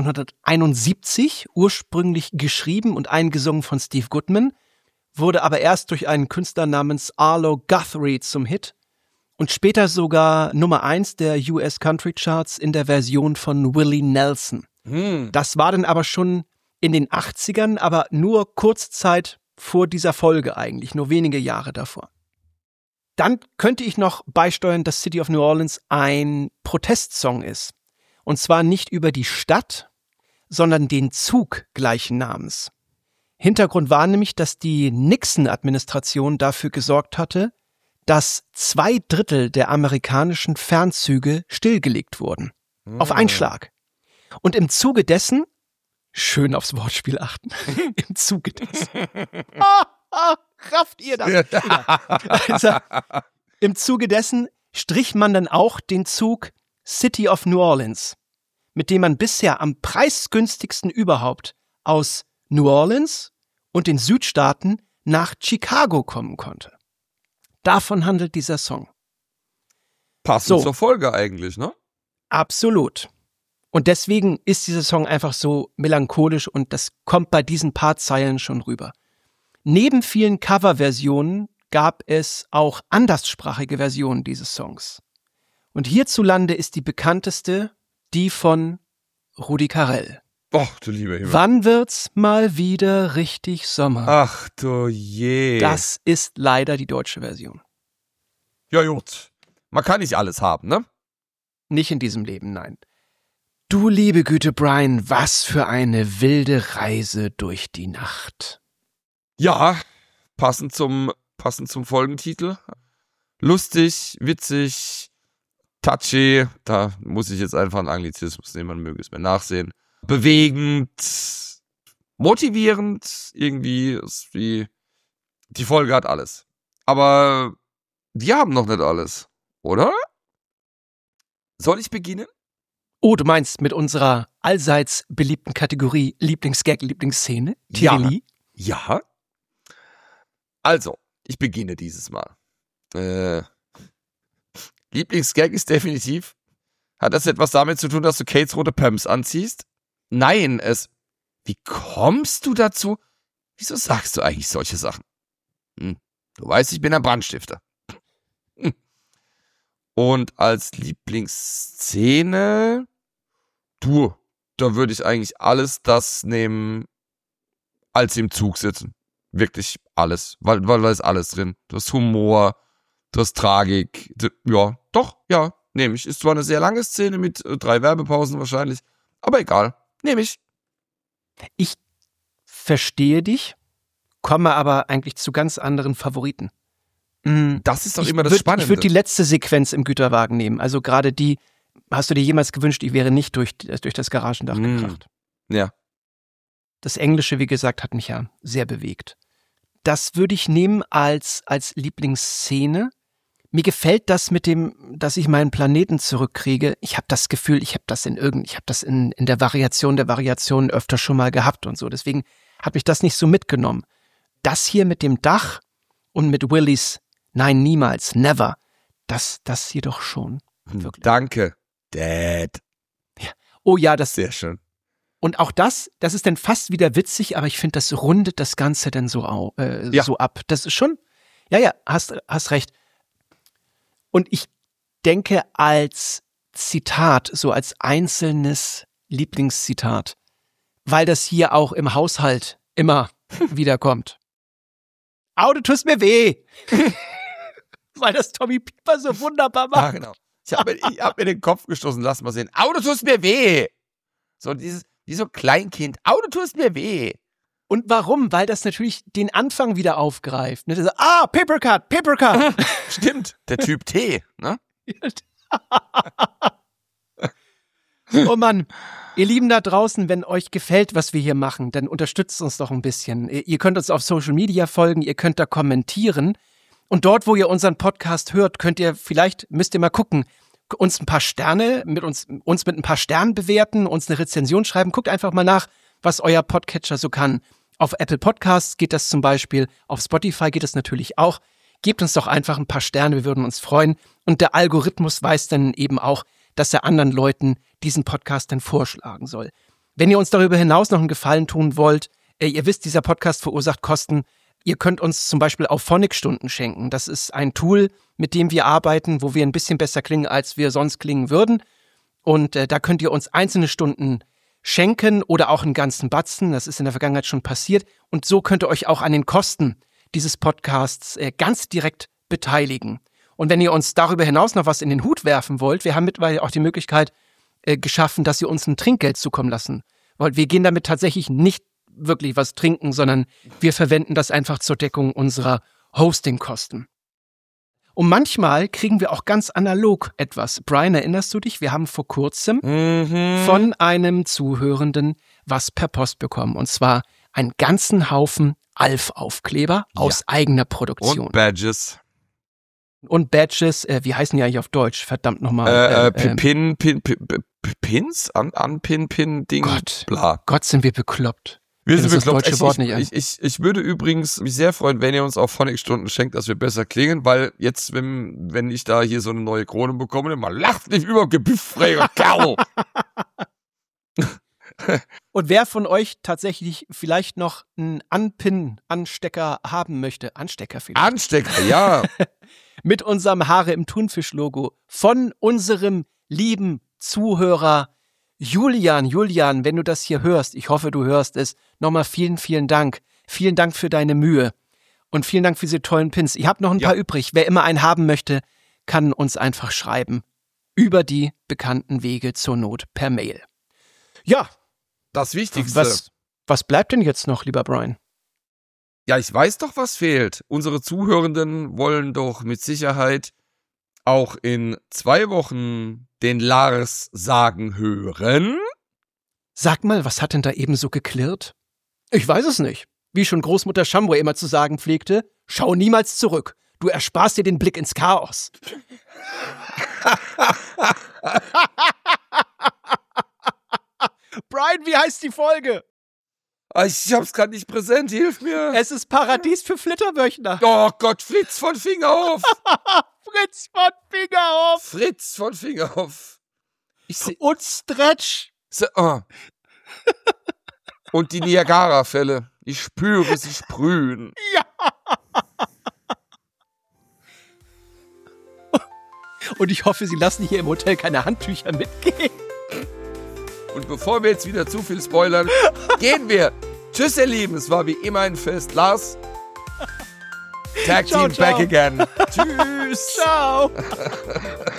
1971, ursprünglich geschrieben und eingesungen von Steve Goodman, wurde aber erst durch einen Künstler namens Arlo Guthrie zum Hit und später sogar Nummer 1 der US Country Charts in der Version von Willie Nelson. Das war dann aber schon in den 80ern, aber nur kurze Zeit vor dieser Folge eigentlich, nur wenige Jahre davor. Dann könnte ich noch beisteuern, dass City of New Orleans ein Protestsong ist. Und zwar nicht über die Stadt, sondern den Zug gleichen Namens. Hintergrund war nämlich, dass die Nixon-Administration dafür gesorgt hatte, dass 2/3 der amerikanischen Fernzüge stillgelegt wurden. Auf einen Schlag. Und im Zuge dessen, schön aufs Wortspiel achten, im Zuge dessen, rafft ihr das? Also, im Zuge dessen strich man dann auch den Zug City of New Orleans, mit dem man bisher am preisgünstigsten überhaupt aus New Orleans und den Südstaaten nach Chicago kommen konnte. Davon handelt dieser Song. Passend zur Folge eigentlich, ne? Absolut. Und deswegen ist dieser Song einfach so melancholisch und das kommt bei diesen paar Zeilen schon rüber. Neben vielen Coverversionen gab es auch anderssprachige Versionen dieses Songs. Und hierzulande ist die bekannteste die von Rudi Carrell. Och, du lieber Himmel. Wann wird's mal wieder richtig Sommer? Ach du je. Das ist leider die deutsche Version. Ja gut, man kann nicht alles haben, ne? Nicht in diesem Leben, nein. Du liebe Güte, Brian, was für eine wilde Reise durch die Nacht. Ja, passend zum Folgentitel. Lustig, witzig, touchy, da muss ich jetzt einfach einen Anglizismus nehmen, man möge es mir nachsehen. Bewegend, motivierend, irgendwie ist wie, die Folge hat alles. Aber die haben noch nicht alles, oder? Soll ich beginnen? Oh, du meinst mit unserer allseits beliebten Kategorie Lieblingsgag, Lieblingsszene? Tirili? Ja. Also, ich beginne dieses Mal. Lieblingsgag ist definitiv, hat das etwas damit zu tun, dass du Kates rote Pumps anziehst? Nein, es Wie kommst du dazu? Wieso sagst du eigentlich solche Sachen? Du weißt, ich bin ein Brandstifter. Und als Lieblingsszene, da würde ich eigentlich alles das nehmen, als sie im Zug sitzen. Wirklich alles, weil da ist alles drin. Du hast Humor, du hast Tragik. Nehme ich. Ist zwar eine sehr lange Szene mit 3 Werbepausen wahrscheinlich, aber egal, nehme ich. Ich verstehe dich, komme aber eigentlich zu ganz anderen Favoriten. Das ist doch immer das Spannende. Ich würde die letzte Sequenz im Güterwagen nehmen. Also gerade die, hast du dir jemals gewünscht, ich wäre nicht durch das Garagendach gekracht. Ja. Das Englische, wie gesagt, hat mich ja sehr bewegt. Das würde ich nehmen als Lieblingsszene. Mir gefällt das mit dem, dass ich meinen Planeten zurückkriege. Ich habe das Gefühl, ich habe das in der Variation der Variationen öfter schon mal gehabt und so. Deswegen hat mich das nicht so mitgenommen. Das hier mit dem Dach und mit Willys Nein, niemals, never. Das jedoch schon. Wirklich. Danke, Dad. Ja. Oh ja, das. Sehr schön. Und auch das ist dann fast wieder witzig, aber ich finde, das rundet das Ganze dann so ab. Das ist schon, hast recht. Und ich denke als Zitat, so als einzelnes Lieblingszitat, weil das hier auch im Haushalt immer wieder kommt. Au, du tust mir weh! Weil das Tommy Pieper so wunderbar macht. Ja, genau. Ich hab mir den Kopf gestoßen, lass mal sehen. Au, du tust mir weh! So dieses, wie so Kleinkind. Au, du tust mir weh! Und warum? Weil das natürlich den Anfang wieder aufgreift. Ne? Paper Cut! Stimmt, der Typ T, ne? Oh Mann, ihr Lieben da draußen, wenn euch gefällt, was wir hier machen, dann unterstützt uns doch ein bisschen. Ihr könnt uns auf Social Media folgen, ihr könnt da kommentieren. Und dort, wo ihr unseren Podcast hört, müsst ihr mal gucken, uns ein paar Sterne, uns mit ein paar Sternen bewerten, uns eine Rezension schreiben. Guckt einfach mal nach, was euer Podcatcher so kann. Auf Apple Podcasts geht das zum Beispiel, auf Spotify geht das natürlich auch. Gebt uns doch einfach ein paar Sterne, wir würden uns freuen. Und der Algorithmus weiß dann eben auch, dass er anderen Leuten diesen Podcast dann vorschlagen soll. Wenn ihr uns darüber hinaus noch einen Gefallen tun wollt, ihr wisst, dieser Podcast verursacht Kosten. Ihr könnt uns zum Beispiel auch Phonic-Stunden schenken. Das ist ein Tool, mit dem wir arbeiten, wo wir ein bisschen besser klingen, als wir sonst klingen würden. Und da könnt ihr uns einzelne Stunden schenken oder auch einen ganzen Batzen. Das ist in der Vergangenheit schon passiert. Und so könnt ihr euch auch an den Kosten dieses Podcasts ganz direkt beteiligen. Und wenn ihr uns darüber hinaus noch was in den Hut werfen wollt, wir haben mittlerweile auch die Möglichkeit geschaffen, dass ihr uns ein Trinkgeld zukommen lassen wollt. Wir gehen damit tatsächlich nicht wirklich was trinken, sondern wir verwenden das einfach zur Deckung unserer Hostingkosten. Und manchmal kriegen wir auch ganz analog etwas. Brian, erinnerst du dich? Wir haben vor kurzem von einem Zuhörenden was per Post bekommen. Und zwar einen ganzen Haufen Alf-Aufkleber aus eigener Produktion. Und Badges, wie heißen die eigentlich auf Deutsch? Verdammt nochmal. Pins? Pin-Ding, bla. Gott, sind wir bekloppt. Wir sind bekloppt. Das deutsche Wort nicht ein. Ich würde übrigens mich sehr freuen, wenn ihr uns auch Phonic-Stunden schenkt, dass wir besser klingen, weil jetzt, wenn ich da hier so eine neue Krone bekomme, dann mal lacht nicht über gebüffträger Kerl. Und wer von euch tatsächlich vielleicht noch einen Anstecker haben möchte, Anstecker vielleicht. Anstecker, ja. Mit unserem Haare im Thunfisch-Logo von unserem lieben Zuhörer Julian, wenn du das hier hörst, ich hoffe, du hörst es, nochmal vielen, vielen Dank. Vielen Dank für deine Mühe und vielen Dank für diese tollen Pins. Ich habe noch ein paar übrig. Wer immer einen haben möchte, kann uns einfach schreiben. Über die bekannten Wege, zur Not per Mail. Ja. Das Wichtigste. Was bleibt denn jetzt noch, lieber Brian? Ja, ich weiß doch, was fehlt. Unsere Zuhörenden wollen doch mit Sicherheit auch in 2 Wochen den Lars sagen hören. Sag mal, was hat denn da eben so geklirrt? Ich weiß es nicht. Wie schon Großmutter Shamway immer zu sagen pflegte, schau niemals zurück. Du ersparst dir den Blick ins Chaos. Brian, wie heißt die Folge? Ich hab's gerade nicht präsent, hilf mir. Es ist Paradies für Flitterwöchner. Oh Gott, Fritz von Fingerhof. Fritz von Fingerhof. Fritz von Fingerhof. Und Stretch. So, oh. Und die Niagara-Fälle. Ich spüre sie sprühen. Ja. Und ich hoffe, Sie lassen hier im Hotel keine Handtücher mitgehen. Und bevor wir jetzt wieder zu viel spoilern, gehen wir. Tschüss, ihr Lieben. Es war wie immer ein Fest. Lars. Tag Team back again. Tschüss. Ciao.